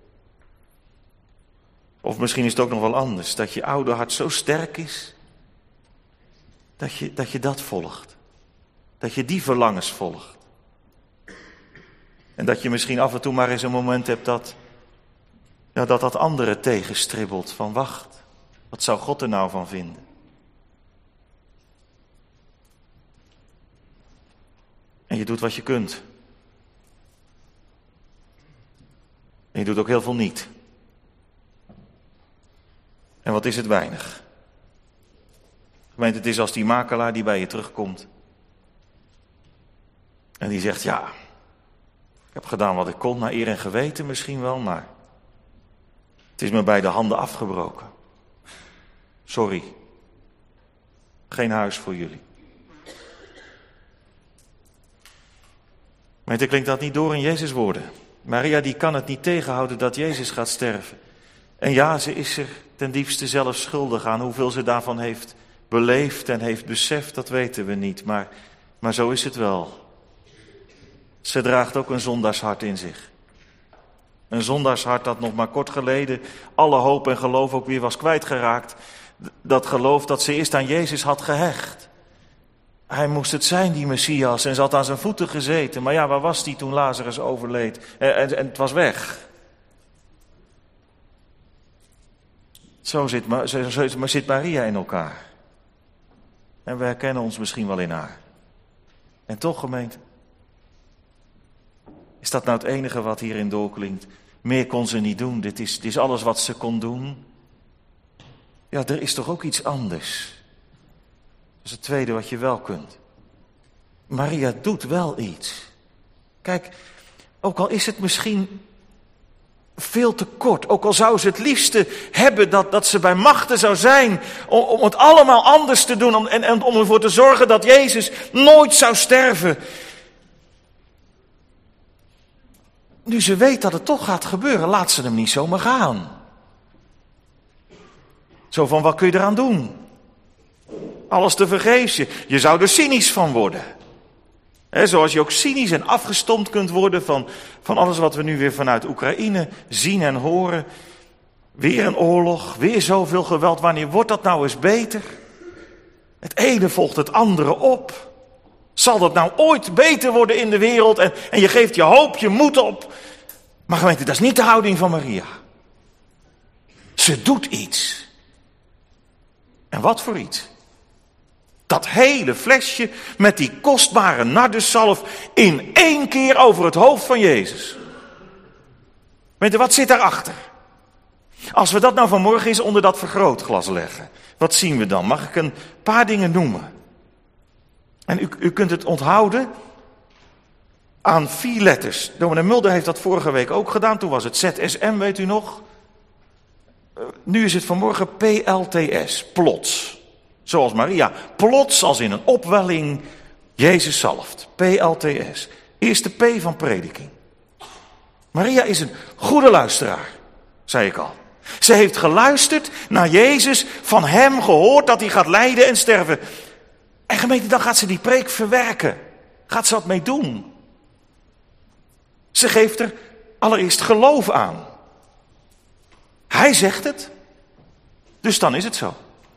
Of misschien is het ook nog wel anders. Dat je oude hart zo sterk is. Dat je dat volgt. Dat je die verlangens volgt. En dat je misschien af en toe maar eens een moment hebt dat andere tegenstribbelt. Van wacht, wat zou God er nou van vinden? En je doet wat je kunt. En je doet ook heel veel niet. En wat is het weinig? Gemeente, het is als die makelaar die bij je terugkomt. En die zegt, ja, ik heb gedaan wat ik kon, naar eer en geweten misschien wel, maar het is me bij de handen afgebroken. Sorry. Geen huis voor jullie. Gemeente, klinkt dat niet door in Jezus' woorden? Maria die kan het niet tegenhouden dat Jezus gaat sterven. En ja, ze is er ten diepste zelf schuldig aan. Hoeveel ze daarvan heeft beleefd en heeft beseft, dat weten we niet. Maar zo is het wel. Ze draagt ook een zondaarshart in zich. Een zondaarshart dat nog maar kort geleden alle hoop en geloof ook weer was kwijtgeraakt. Dat geloof dat ze eerst aan Jezus had gehecht. Hij moest het zijn, die Messias, en ze had aan zijn voeten gezeten. Maar ja, waar was die toen Lazarus overleed? En het was weg. Zo zit Maria in elkaar. En we herkennen ons misschien wel in haar. En toch, gemeente, is dat nou het enige wat hierin doorklinkt? Meer kon ze niet doen. Dit is alles wat ze kon doen. Ja, er is toch ook iets anders. Dat is het tweede wat je wel kunt. Maria doet wel iets. Kijk, ook al is het misschien veel te kort. Ook al zou ze het liefste hebben dat ze bij machten zou zijn om het allemaal anders te doen. En om ervoor te zorgen dat Jezus nooit zou sterven. Nu ze weet dat het toch gaat gebeuren, laat ze hem niet zomaar gaan. Zo van, wat kun je eraan doen? Alles te vergeefs. Je zou er cynisch van worden. Zoals je ook cynisch en afgestompt kunt worden van alles wat we nu weer vanuit Oekraïne zien en horen. Weer een oorlog, weer zoveel geweld. Wanneer wordt dat nou eens beter? Het ene volgt het andere op. Zal dat nou ooit beter worden in de wereld? En je geeft je hoop, je moed op. Maar gemeente, dat is niet de houding van Maria. Ze doet iets. En wat voor iets? Dat hele flesje met die kostbare narduszalf in 1 keer over het hoofd van Jezus. Weet je, wat zit daarachter? Als we dat nou vanmorgen eens onder dat vergrootglas leggen, wat zien we dan? Mag ik een paar dingen noemen? En u kunt het onthouden aan 4 letters. Dominee Mulder heeft dat vorige week ook gedaan. Toen was het ZSM, weet u nog? Nu is het vanmorgen PLTS, plots. Zoals Maria, plots als in een opwelling, Jezus zalft. PLTS. Eerste P van prediking. Maria is een goede luisteraar, zei ik al. Ze heeft geluisterd naar Jezus, van hem gehoord dat hij gaat lijden en sterven. En gemeente, dan gaat ze die preek verwerken. Gaat ze wat mee doen. Ze geeft er allereerst geloof aan. Hij zegt het, dus dan is het zo.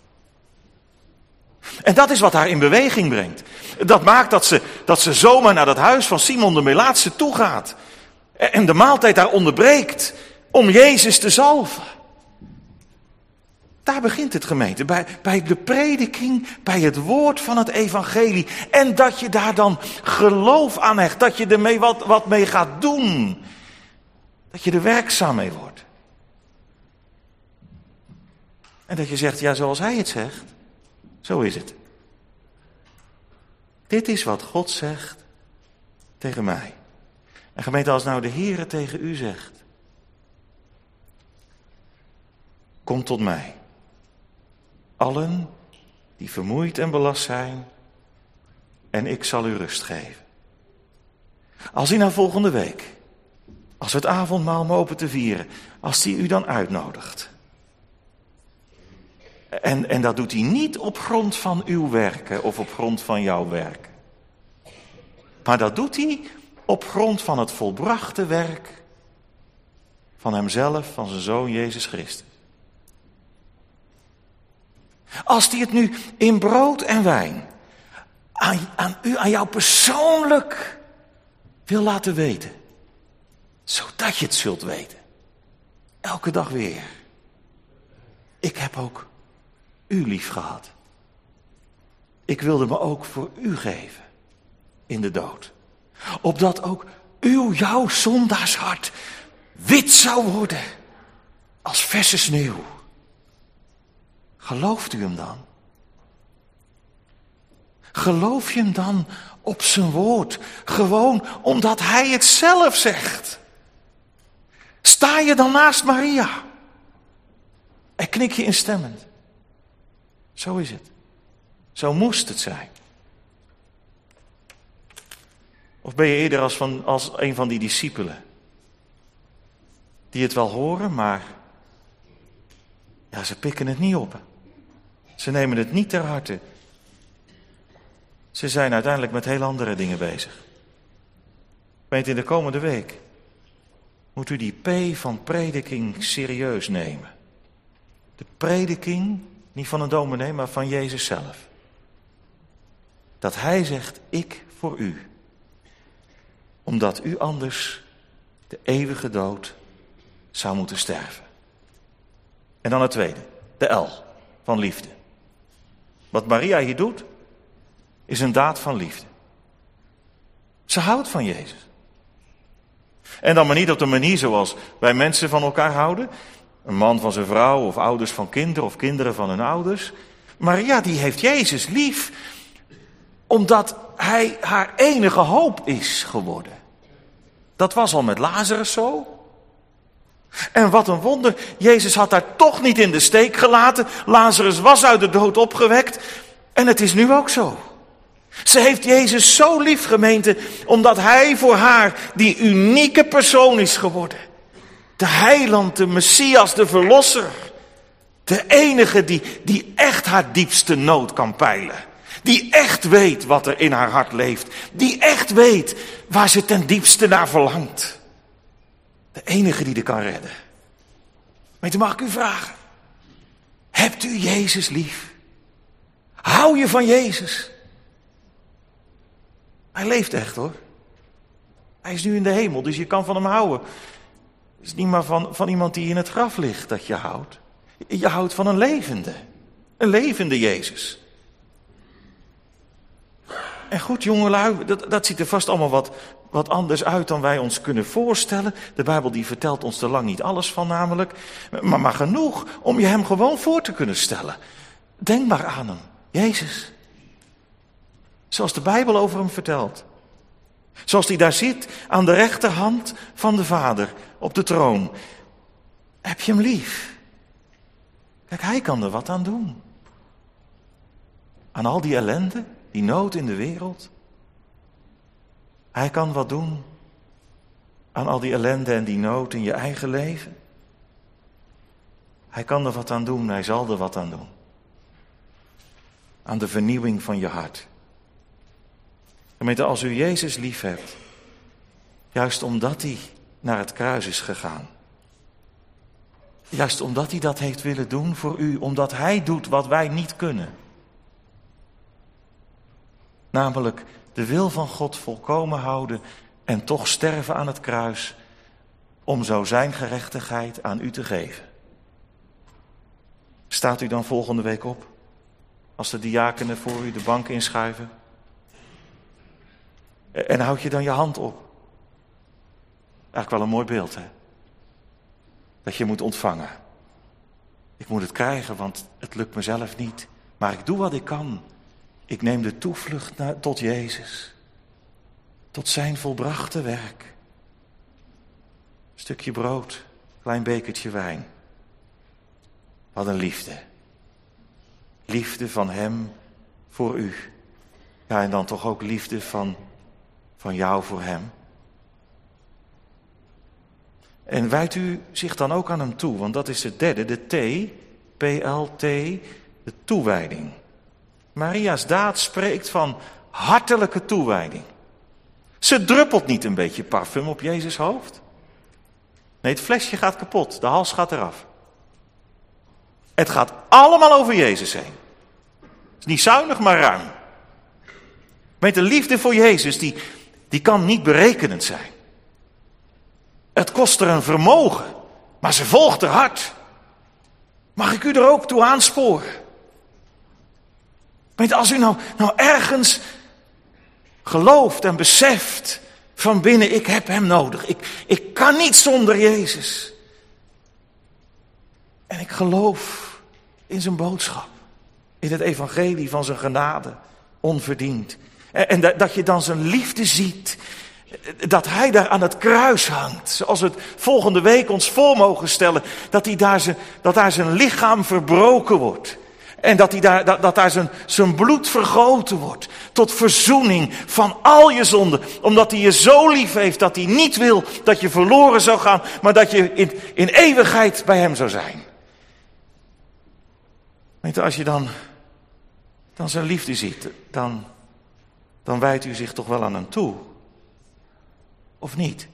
En dat is wat haar in beweging brengt. Dat maakt dat ze zomaar naar dat huis van Simon de Melaatse toe gaat. En de maaltijd daar onderbreekt om Jezus te zalven. Daar begint het, gemeente. Bij de prediking, bij het woord van het evangelie. En dat je daar dan geloof aan hecht. Dat je ermee wat mee gaat doen. Dat je er werkzaam mee wordt. En dat je zegt, ja, zoals hij het zegt, zo is het. Dit is wat God zegt tegen mij. En gemeente, als nou de Heere tegen u zegt, kom tot mij. allen die vermoeid en belast zijn, en ik zal u rust geven. Als hij nou volgende week, als we het avondmaal om open te vieren, als hij u dan uitnodigt. En dat doet hij niet op grond van uw werken of op grond van jouw werken. Maar dat doet hij op grond van het volbrachte werk van hemzelf, van zijn Zoon Jezus Christus. Als hij het nu in brood en wijn aan jou persoonlijk wil laten weten, zodat je het zult weten, elke dag weer. Ik heb ook u lief gehad. Ik wilde me ook voor u geven in de dood. Opdat ook jouw zondaarshart wit zou worden als verse sneeuw. Gelooft u hem dan? Geloof je hem dan op zijn woord? Gewoon omdat hij het zelf zegt. Sta je dan naast Maria en knik je instemmend? Zo is het. Zo moest het zijn. Of ben je eerder als een van die discipelen? Die het wel horen, maar ja, ze pikken het niet op. Ze nemen het niet ter harte. Ze zijn uiteindelijk met heel andere dingen bezig. Weet, in de komende week moet u die P van prediking serieus nemen. De prediking, niet van een dominee, maar van Jezus zelf. Dat hij zegt, ik voor u. Omdat u anders de eeuwige dood zou moeten sterven. En dan het tweede, de L van liefde. Wat Maria hier doet, is een daad van liefde. Ze houdt van Jezus. En dan maar niet op de manier zoals wij mensen van elkaar houden. Een man van zijn vrouw of ouders van kinderen of kinderen van hun ouders. Maria die heeft Jezus lief omdat hij haar enige hoop is geworden. Dat was al met Lazarus zo. En wat een wonder, Jezus had haar toch niet in de steek gelaten. Lazarus was uit de dood opgewekt en het is nu ook zo. Ze heeft Jezus zo lief, gemeente, omdat hij voor haar die unieke persoon is geworden. De heiland, de Messias, de verlosser. De enige die echt haar diepste nood kan peilen. Die echt weet wat er in haar hart leeft. Die echt weet waar ze ten diepste naar verlangt. De enige die er kan redden. Weet u, mag ik u vragen? Hebt u Jezus lief? Hou je van Jezus? Hij leeft echt hoor. Hij is nu in de hemel, dus je kan van hem houden. Het is niet maar van iemand die in het graf ligt dat je houdt. Je houdt van een levende Jezus. En goed jongelui, dat ziet er vast allemaal wat anders uit dan wij ons kunnen voorstellen. De Bijbel die vertelt ons er lang niet alles van namelijk. Maar genoeg om je hem gewoon voor te kunnen stellen. Denk maar aan hem, Jezus. Zoals de Bijbel over hem vertelt. Zoals hij daar zit aan de rechterhand van de Vader op de troon. Heb je hem lief? Kijk, hij kan er wat aan doen. Aan al die ellende, die nood in de wereld. Hij kan wat doen aan al die ellende en die nood in je eigen leven. Hij kan er wat aan doen, hij zal er wat aan doen. Aan de vernieuwing van je hart. Gemeente, als u Jezus lief hebt, juist omdat hij naar het kruis is gegaan. Juist omdat hij dat heeft willen doen voor u, omdat hij doet wat wij niet kunnen. Namelijk de wil van God volkomen houden en toch sterven aan het kruis, om zo zijn gerechtigheid aan u te geven. Staat u dan volgende week op, als de diakenen voor u de bank inschuiven? En houd je dan je hand op? Eigenlijk wel een mooi beeld, hè? Dat je moet ontvangen. Ik moet het krijgen, want het lukt mezelf niet. Maar ik doe wat ik kan. Ik neem de toevlucht tot Jezus. Tot zijn volbrachte werk. Stukje brood, klein bekertje wijn. Wat een liefde. liefde van hem voor u. Ja, en dan toch ook liefde van jou voor hem. En wijdt u zich dan ook aan hem toe, want dat is het derde, de T, P-L-T, de toewijding. Maria's daad spreekt van hartelijke toewijding. Ze druppelt niet een beetje parfum op Jezus' hoofd. Nee, het flesje gaat kapot, de hals gaat eraf. Het gaat allemaal over Jezus heen. Het is niet zuinig, maar ruim. Met de liefde voor Jezus, die kan niet berekenend zijn. Het kost er een vermogen, maar ze volgt er hard. Mag ik u er ook toe aansporen? Weet, als u nou ergens gelooft en beseft van binnen, ik heb hem nodig. Ik kan niet zonder Jezus. En ik geloof in zijn boodschap, in het evangelie van zijn genade, onverdiend. En dat je dan zijn liefde ziet, dat hij daar aan het kruis hangt. Zoals we het volgende week ons voor mogen stellen, dat daar zijn lichaam verbroken wordt. En dat daar zijn bloed vergoten wordt. Tot verzoening van al je zonden. Omdat hij je zo lief heeft dat hij niet wil dat je verloren zou gaan. Maar dat je in eeuwigheid bij hem zou zijn. Weet je, als je dan zijn liefde ziet, dan wijdt u zich toch wel aan hem toe. Of niet?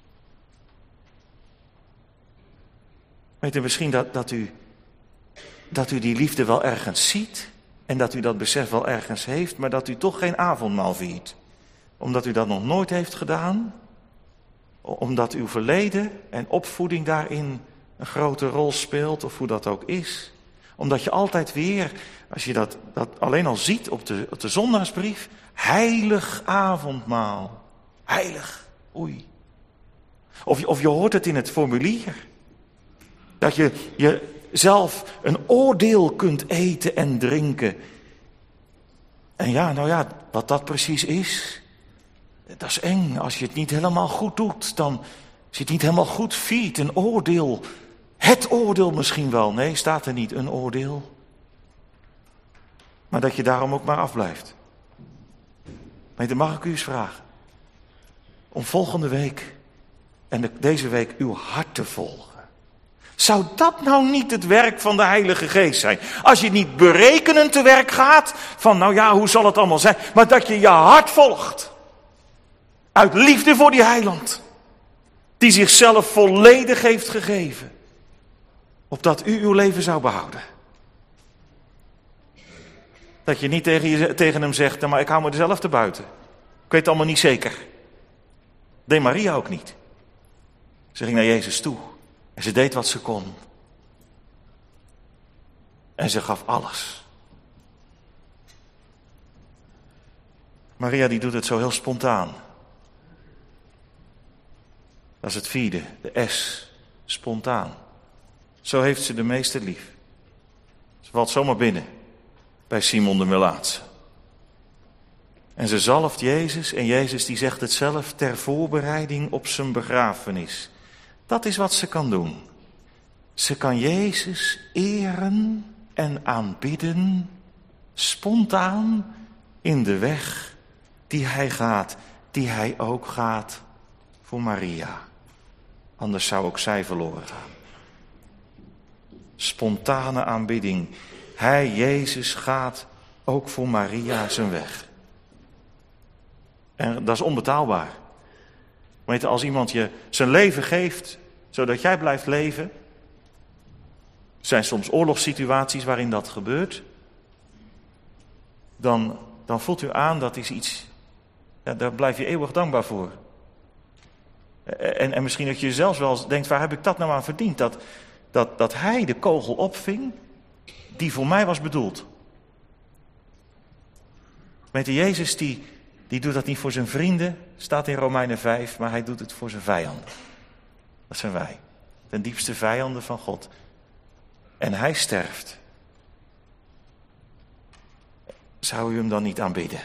Weet u, misschien dat u die liefde wel ergens ziet. En dat u dat besef wel ergens heeft. Maar dat u toch geen avondmaal viert. Omdat u dat nog nooit heeft gedaan. Omdat uw verleden en opvoeding daarin een grote rol speelt. Of hoe dat ook is. Omdat je altijd weer, als je dat alleen al ziet op de zondaarsbrief. Heilig avondmaal. Heilig. Oei. Of je hoort het in het formulier. Dat je zelf een oordeel kunt eten en drinken. En ja, wat dat precies is, dat is eng. Als je het niet helemaal goed doet, als je het niet helemaal goed viert, een oordeel. Het oordeel misschien wel. Nee, staat er niet, een oordeel. Maar dat je daarom ook maar afblijft. Maar dan mag ik u eens vragen. Om volgende week en deze week uw hart te volgen. Zou dat nou niet het werk van de Heilige Geest zijn? Als je niet berekenend te werk gaat, van nou ja, hoe zal het allemaal zijn? Maar dat je hart volgt. Uit liefde voor die heiland. Die zichzelf volledig heeft gegeven. Opdat u uw leven zou behouden. Dat je niet tegen hem zegt, maar ik hou me er zelf te buiten. Ik weet het allemaal niet zeker. Deed Maria ook niet. Ze ging naar Jezus toe. En ze deed wat ze kon. En ze gaf alles. Maria die doet het zo heel spontaan. Dat is het vierde, de S, spontaan. Zo heeft ze de meester lief. Ze valt zomaar binnen bij Simon de Melaatse. En ze zalft Jezus en Jezus die zegt het zelf ter voorbereiding op zijn begrafenis. Dat is wat ze kan doen. Ze kan Jezus eren en aanbidden, spontaan in de weg die hij gaat, die hij ook gaat voor Maria. Anders zou ook zij verloren gaan. Spontane aanbidding. Hij, Jezus, gaat ook voor Maria zijn weg. En dat is onbetaalbaar. Weet je, als iemand je zijn leven geeft, zodat jij blijft leven. Er zijn soms oorlogssituaties waarin dat gebeurt. Dan voelt u aan, dat is iets, ja, daar blijf je eeuwig dankbaar voor. En misschien dat je zelfs wel eens denkt, waar heb ik dat nou aan verdiend? Dat hij de kogel opving, die voor mij was bedoeld. Weet je, Jezus die doet dat niet voor zijn vrienden, staat in Romeinen 5, maar hij doet het voor zijn vijanden. Dat zijn wij, ten diepste vijanden van God. En hij sterft. Zou u hem dan niet aanbidden?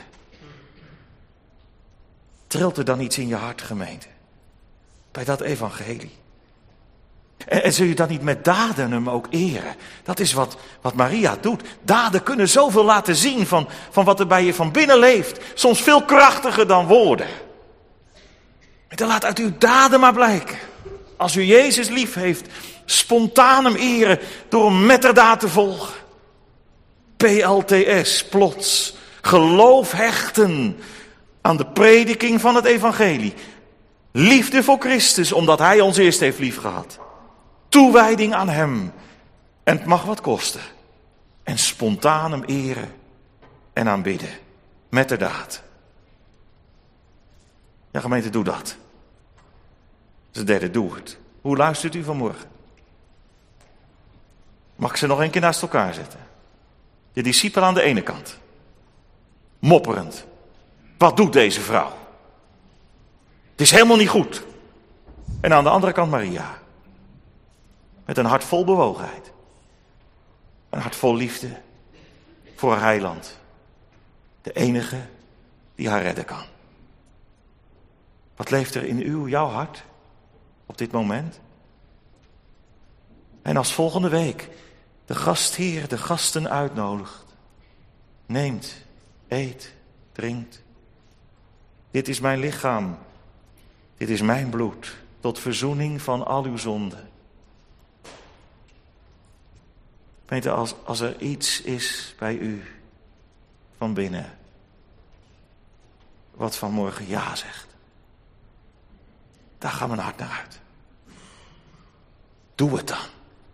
Trilt er dan iets in je hart, gemeente? Bij dat evangelie. En zul je dan niet met daden hem ook eren? Dat is wat Maria doet. Daden kunnen zoveel laten zien van wat er bij je van binnen leeft. Soms veel krachtiger dan woorden. En dan laat uit uw daden maar blijken. Als u Jezus lief heeft, spontaan hem eren door hem metterdaad te volgen. PLTS, plots. Geloof hechten aan de prediking van het evangelie. Liefde voor Christus, omdat hij ons eerst heeft liefgehad. Toewijding aan hem. En het mag wat kosten. En spontaan hem eren en aanbidden. Metterdaad. Ja, gemeente, doe dat. Dat is het derde, doe het. Hoe luistert u vanmorgen? Mag ik ze nog een keer naast elkaar zetten? De discipel aan de ene kant. Mopperend. Wat doet deze vrouw? Het is helemaal niet goed. En aan de andere kant Maria. Met een hart vol bewogenheid. Een hart vol liefde voor haar heiland. De enige die haar redden kan. Wat leeft er in jouw hart op dit moment? En als volgende week de gastheer de gasten uitnodigt. Neemt, eet, drinkt. Dit is mijn lichaam. Dit is mijn bloed. Tot verzoening van al uw zonden. Weet je, als er iets is bij u van binnen. Wat vanmorgen ja zegt. Daar gaat mijn hart naar uit. Doe het dan.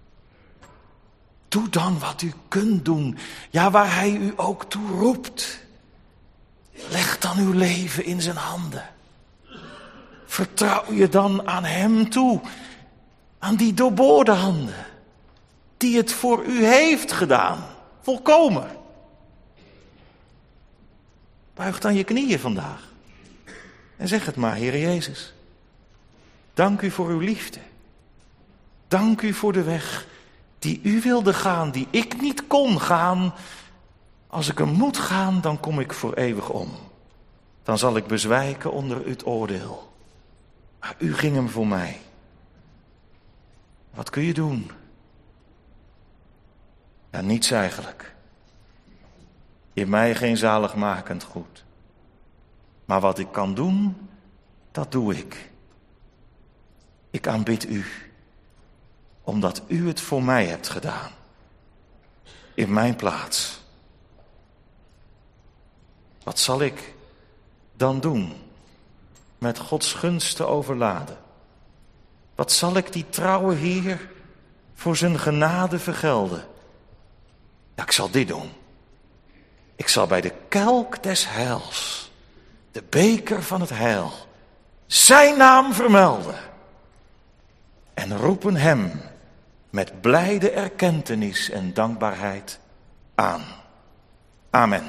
Doe dan wat u kunt doen. Ja, waar hij u ook toe roept. Leg dan uw leven in zijn handen. Vertrouw je dan aan hem toe. Aan die doorboorde handen. Die het voor u heeft gedaan. Volkomen. Buig dan je knieën vandaag. En zeg het maar, Heer Jezus. Dank u voor uw liefde. Dank u voor de weg die u wilde gaan, die ik niet kon gaan. Als ik hem moet gaan, dan kom ik voor eeuwig om. Dan zal ik bezwijken onder uw oordeel. Maar u ging hem voor mij. Wat kun je doen? Ja, niets eigenlijk. Je hebt mij geen zaligmakend goed. Maar wat ik kan doen, dat doe ik. Ik aanbid u. Omdat u het voor mij hebt gedaan. In mijn plaats. Wat zal ik dan doen? Met Gods gunst te overladen. Wat zal ik die trouwe Heer voor zijn genade vergelden? Ja, ik zal dit doen. Ik zal bij de kelk des heils, de beker van het heil, zijn naam vermelden. En roepen hem met blijde erkentenis en dankbaarheid aan. Amen.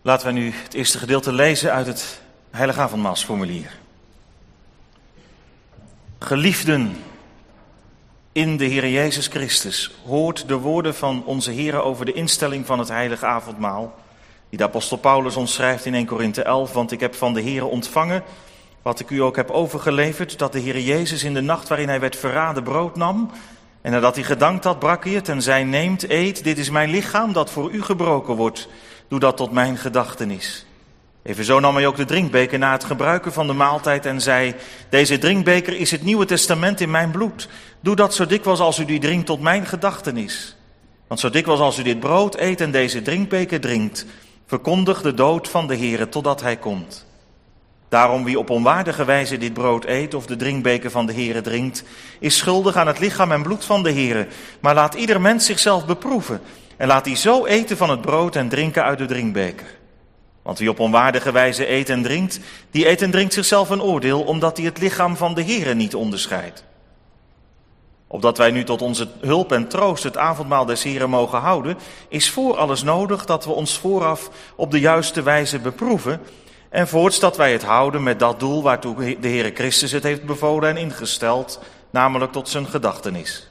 Laten we nu het eerste gedeelte lezen uit het Heilige Avondmaalsformulier. Geliefden in de Heer Jezus Christus, hoort de woorden van onze Heer over de instelling van het Heilige Avondmaal, die de apostel Paulus ons schrijft in 1 Korinthe 11, want ik heb van de Heer ontvangen, wat ik u ook heb overgeleverd, dat de Heer Jezus in de nacht waarin hij werd verraden brood nam, en nadat hij gedankt had, brak hij het en zei, neemt, eet, dit is mijn lichaam dat voor u gebroken wordt, doe dat tot mijn gedachtenis. Evenzo nam hij ook de drinkbeker na het gebruiken van de maaltijd en zei, deze drinkbeker is het Nieuwe Testament in mijn bloed. Doe dat zo dikwijls als u die drinkt tot mijn gedachtenis. Want zo dikwijls als u dit brood eet en deze drinkbeker drinkt, verkondigt de dood van de Heere totdat hij komt. Daarom wie op onwaardige wijze dit brood eet of de drinkbeker van de Heere drinkt, is schuldig aan het lichaam en bloed van de Heere. Maar laat ieder mens zichzelf beproeven en laat hij zo eten van het brood en drinken uit de drinkbeker. Want wie op onwaardige wijze eet en drinkt, die eet en drinkt zichzelf een oordeel, omdat hij het lichaam van de Heere niet onderscheidt. Opdat wij nu tot onze hulp en troost het avondmaal des Heeren mogen houden, is voor alles nodig dat we ons vooraf op de juiste wijze beproeven, en voorts dat wij het houden met dat doel waartoe de Heere Christus het heeft bevolen en ingesteld, namelijk tot zijn gedachtenis.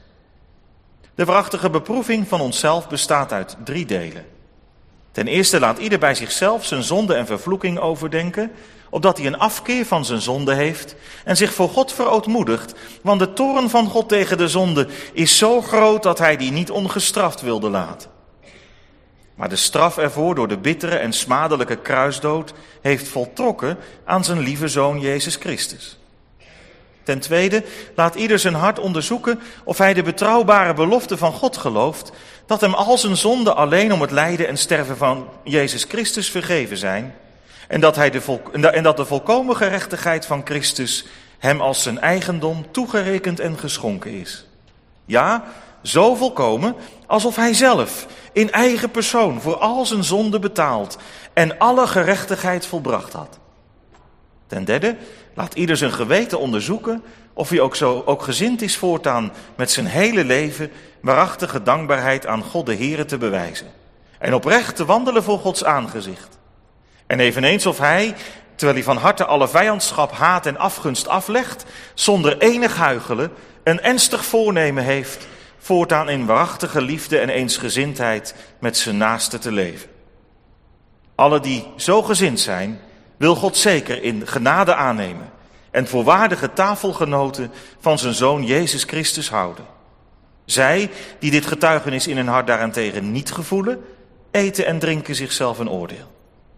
De waarachtige beproeving van onszelf bestaat uit 3 delen. Ten eerste laat ieder bij zichzelf zijn zonde en vervloeking overdenken, opdat hij een afkeer van zijn zonde heeft en zich voor God verootmoedigt, want de toorn van God tegen de zonde is zo groot dat hij die niet ongestraft wilde laten. Maar de straf ervoor door de bittere en smadelijke kruisdood heeft voltrokken aan zijn lieve Zoon Jezus Christus. Ten tweede, laat ieder zijn hart onderzoeken of hij de betrouwbare belofte van God gelooft, dat hem al zijn zonden alleen om het lijden en sterven van Jezus Christus vergeven zijn, en dat de volkomen gerechtigheid van Christus hem als zijn eigendom toegerekend en geschonken is. Ja, zo volkomen alsof hij zelf in eigen persoon voor al zijn zonden betaald en alle gerechtigheid volbracht had. Ten derde, laat ieder zijn geweten onderzoeken of hij ook gezind is voortaan met zijn hele leven waarachtige dankbaarheid aan God de Heere te bewijzen. En oprecht te wandelen voor Gods aangezicht. En eveneens of hij, terwijl hij van harte alle vijandschap, haat en afgunst aflegt, zonder enig huichelen, een ernstig voornemen heeft voortaan in waarachtige liefde en eensgezindheid met zijn naaste te leven. Alle die zo gezind zijn, wil God zeker in genade aannemen en voor waardige tafelgenoten van zijn Zoon Jezus Christus houden. Zij, die dit getuigenis in hun hart daarentegen niet gevoelen, eten en drinken zichzelf een oordeel.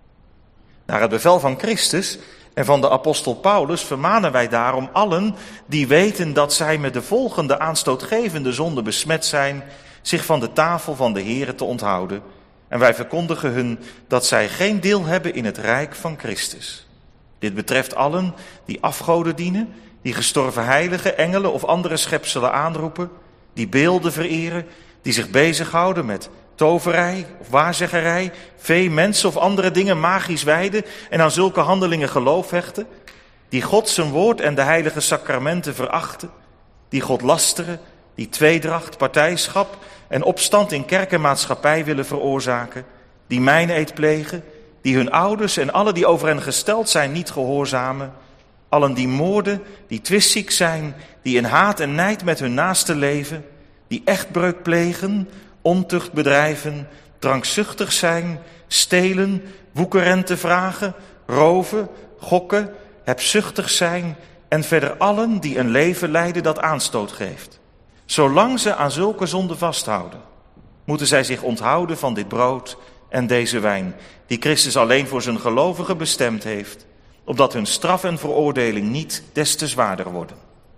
Naar het bevel van Christus en van de apostel Paulus vermanen wij daarom allen die weten dat zij met de volgende aanstootgevende zonde besmet zijn, zich van de tafel van de Heere te onthouden. En wij verkondigen hun dat zij geen deel hebben in het rijk van Christus. Dit betreft allen die afgoden dienen, die gestorven heiligen, engelen of andere schepselen aanroepen, die beelden vereren, die zich bezighouden met toverij of waarzeggerij, vee, mensen of andere dingen magisch wijden en aan zulke handelingen geloof hechten, die God zijn woord en de heilige sacramenten verachten, die God lasteren, die tweedracht, partijschap en opstand in kerk en maatschappij willen veroorzaken, die meineed plegen, die hun ouders en alle die over hen gesteld zijn niet gehoorzamen, allen die moorden, die twistziek zijn, die in haat en nijd met hun naaste leven, die echtbreuk plegen, ontucht bedrijven, drankzuchtig zijn, stelen, woekerrente vragen, roven, gokken, hebzuchtig zijn en verder allen die een leven leiden dat aanstoot geeft. Zolang ze aan zulke zonden vasthouden, moeten zij zich onthouden van dit brood en deze wijn, die Christus alleen voor zijn gelovigen bestemd heeft, opdat hun straf en veroordeling niet des te zwaarder worden.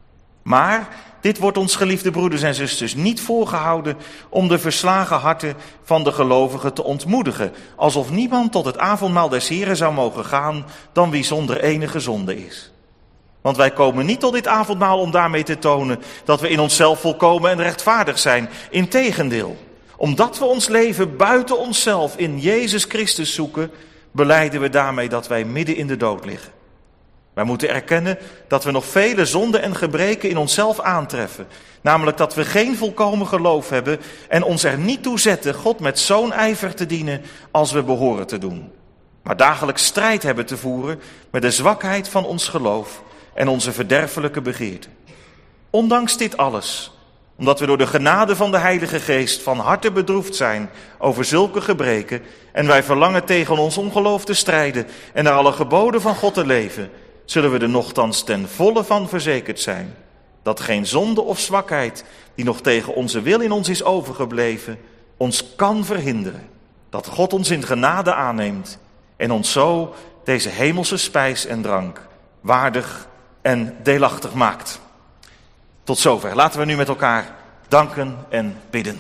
Maar dit wordt ons, geliefde broeders en zusters, niet voorgehouden om de verslagen harten van de gelovigen te ontmoedigen, alsof niemand tot het avondmaal des Heren zou mogen gaan dan wie zonder enige zonde is. Want wij komen niet tot dit avondmaal om daarmee te tonen dat we in onszelf volkomen en rechtvaardig zijn. Integendeel, omdat we ons leven buiten onszelf in Jezus Christus zoeken, belijden we daarmee dat wij midden in de dood liggen. Wij moeten erkennen dat we nog vele zonden en gebreken in onszelf aantreffen. Namelijk dat we geen volkomen geloof hebben en ons er niet toe zetten God met zo'n ijver te dienen als we behoren te doen. maar dagelijks strijd hebben te voeren met de zwakheid van ons geloof en onze verderfelijke begeerten. Ondanks dit alles, omdat we door de genade van de Heilige Geest van harte bedroefd zijn over zulke gebreken en wij verlangen tegen ons ongeloof te strijden en naar alle geboden van God te leven, zullen we er nochtans ten volle van verzekerd zijn dat geen zonde of zwakheid die nog tegen onze wil in ons is overgebleven, ons kan verhinderen dat God ons in genade aanneemt en ons zo deze hemelse spijs en drank waardig en deelachtig maakt. Tot zover. Laten we nu met elkaar danken en bidden.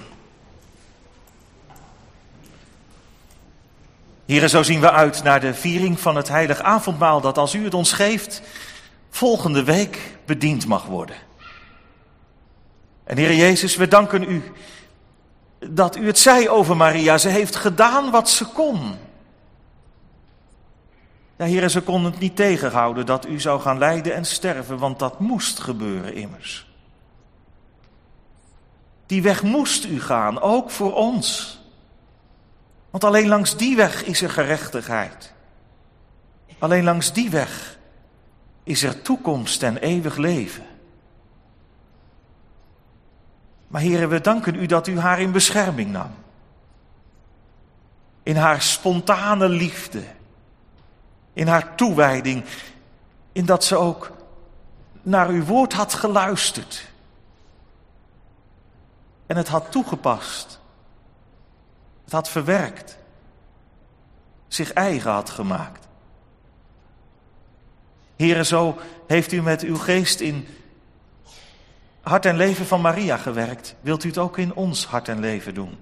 Here, zo zien we uit naar de viering van het heilig avondmaal dat, als u het ons geeft, volgende week bediend mag worden. En Heere Jezus, we danken u dat u het zei over Maria. Ze heeft gedaan wat ze kon. Ja, Heere, ze kon het niet tegenhouden dat u zou gaan lijden en sterven, want dat moest gebeuren immers. Die weg moest u gaan, ook voor ons. Want alleen langs die weg is er gerechtigheid. Alleen langs die weg is er toekomst en eeuwig leven. Maar Heere, we danken u dat u haar in bescherming nam. In haar spontane liefde. In haar toewijding. In dat ze ook naar uw woord had geluisterd. En het had toegepast. Het had verwerkt. Zich eigen had gemaakt. Heere, zo heeft u met uw geest in hart en leven van Maria gewerkt. Wilt u het ook in ons hart en leven doen?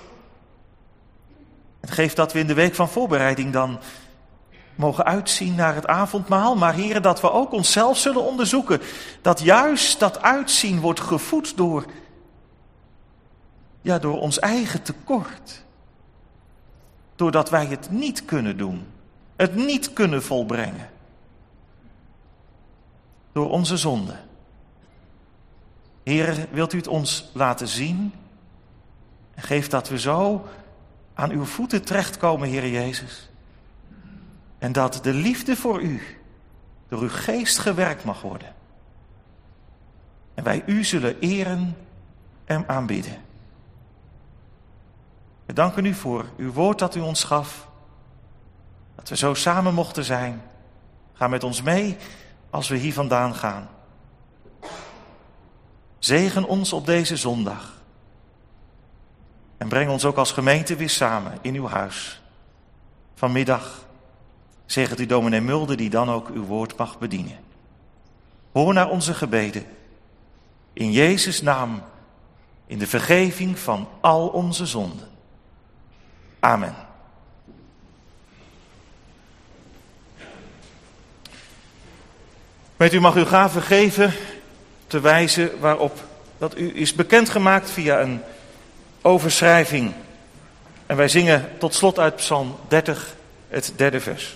Het geeft dat we in de week van voorbereiding dan mogen uitzien naar het avondmaal. Maar Heere, dat we ook onszelf zullen onderzoeken. Dat juist dat uitzien wordt gevoed door ons eigen tekort. Doordat wij het niet kunnen doen. Het niet kunnen volbrengen. Door onze zonde. Heere, wilt u het ons laten zien? En geef dat we zo aan uw voeten terechtkomen, Heere Jezus. En dat de liefde voor u door uw geest gewerkt mag worden. En wij u zullen eren en aanbidden. We danken u voor uw woord dat u ons gaf. Dat we zo samen mochten zijn. Ga met ons mee als we hier vandaan gaan. Zegen ons op deze zondag. En breng ons ook als gemeente weer samen in uw huis. Vanmiddag zegent u dominee Mulder, die dan ook uw woord mag bedienen. Hoor naar onze gebeden. In Jezus' naam. In de vergeving van al onze zonden. Amen. Met u mag u gaven geven op de wijze waarop dat u is bekendgemaakt via een overschrijving. En wij zingen tot slot uit Psalm 30, het 3e vers.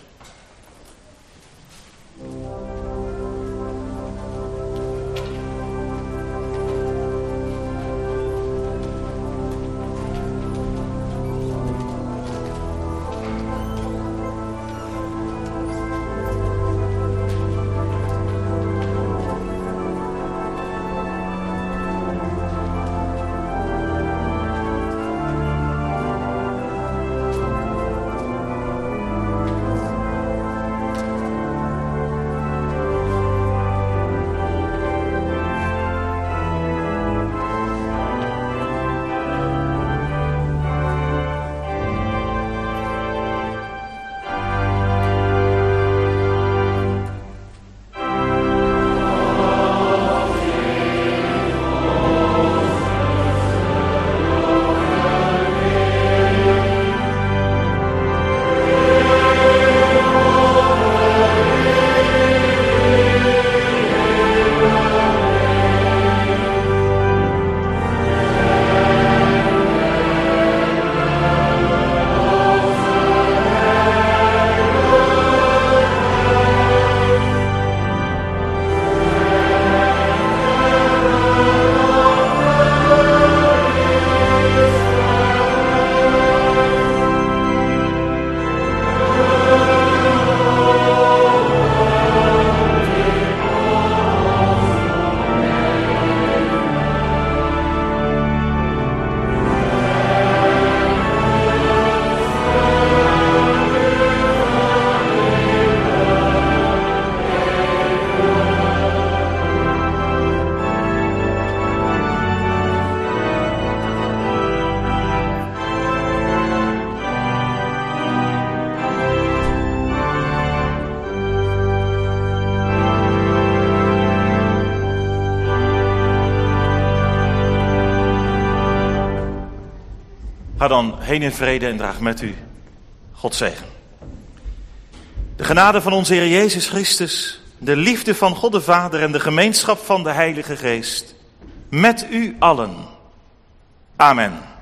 Ga dan heen in vrede en draag met u Gods zegen. De genade van onze Heer Jezus Christus, de liefde van God de Vader en de gemeenschap van de Heilige Geest met u allen. Amen.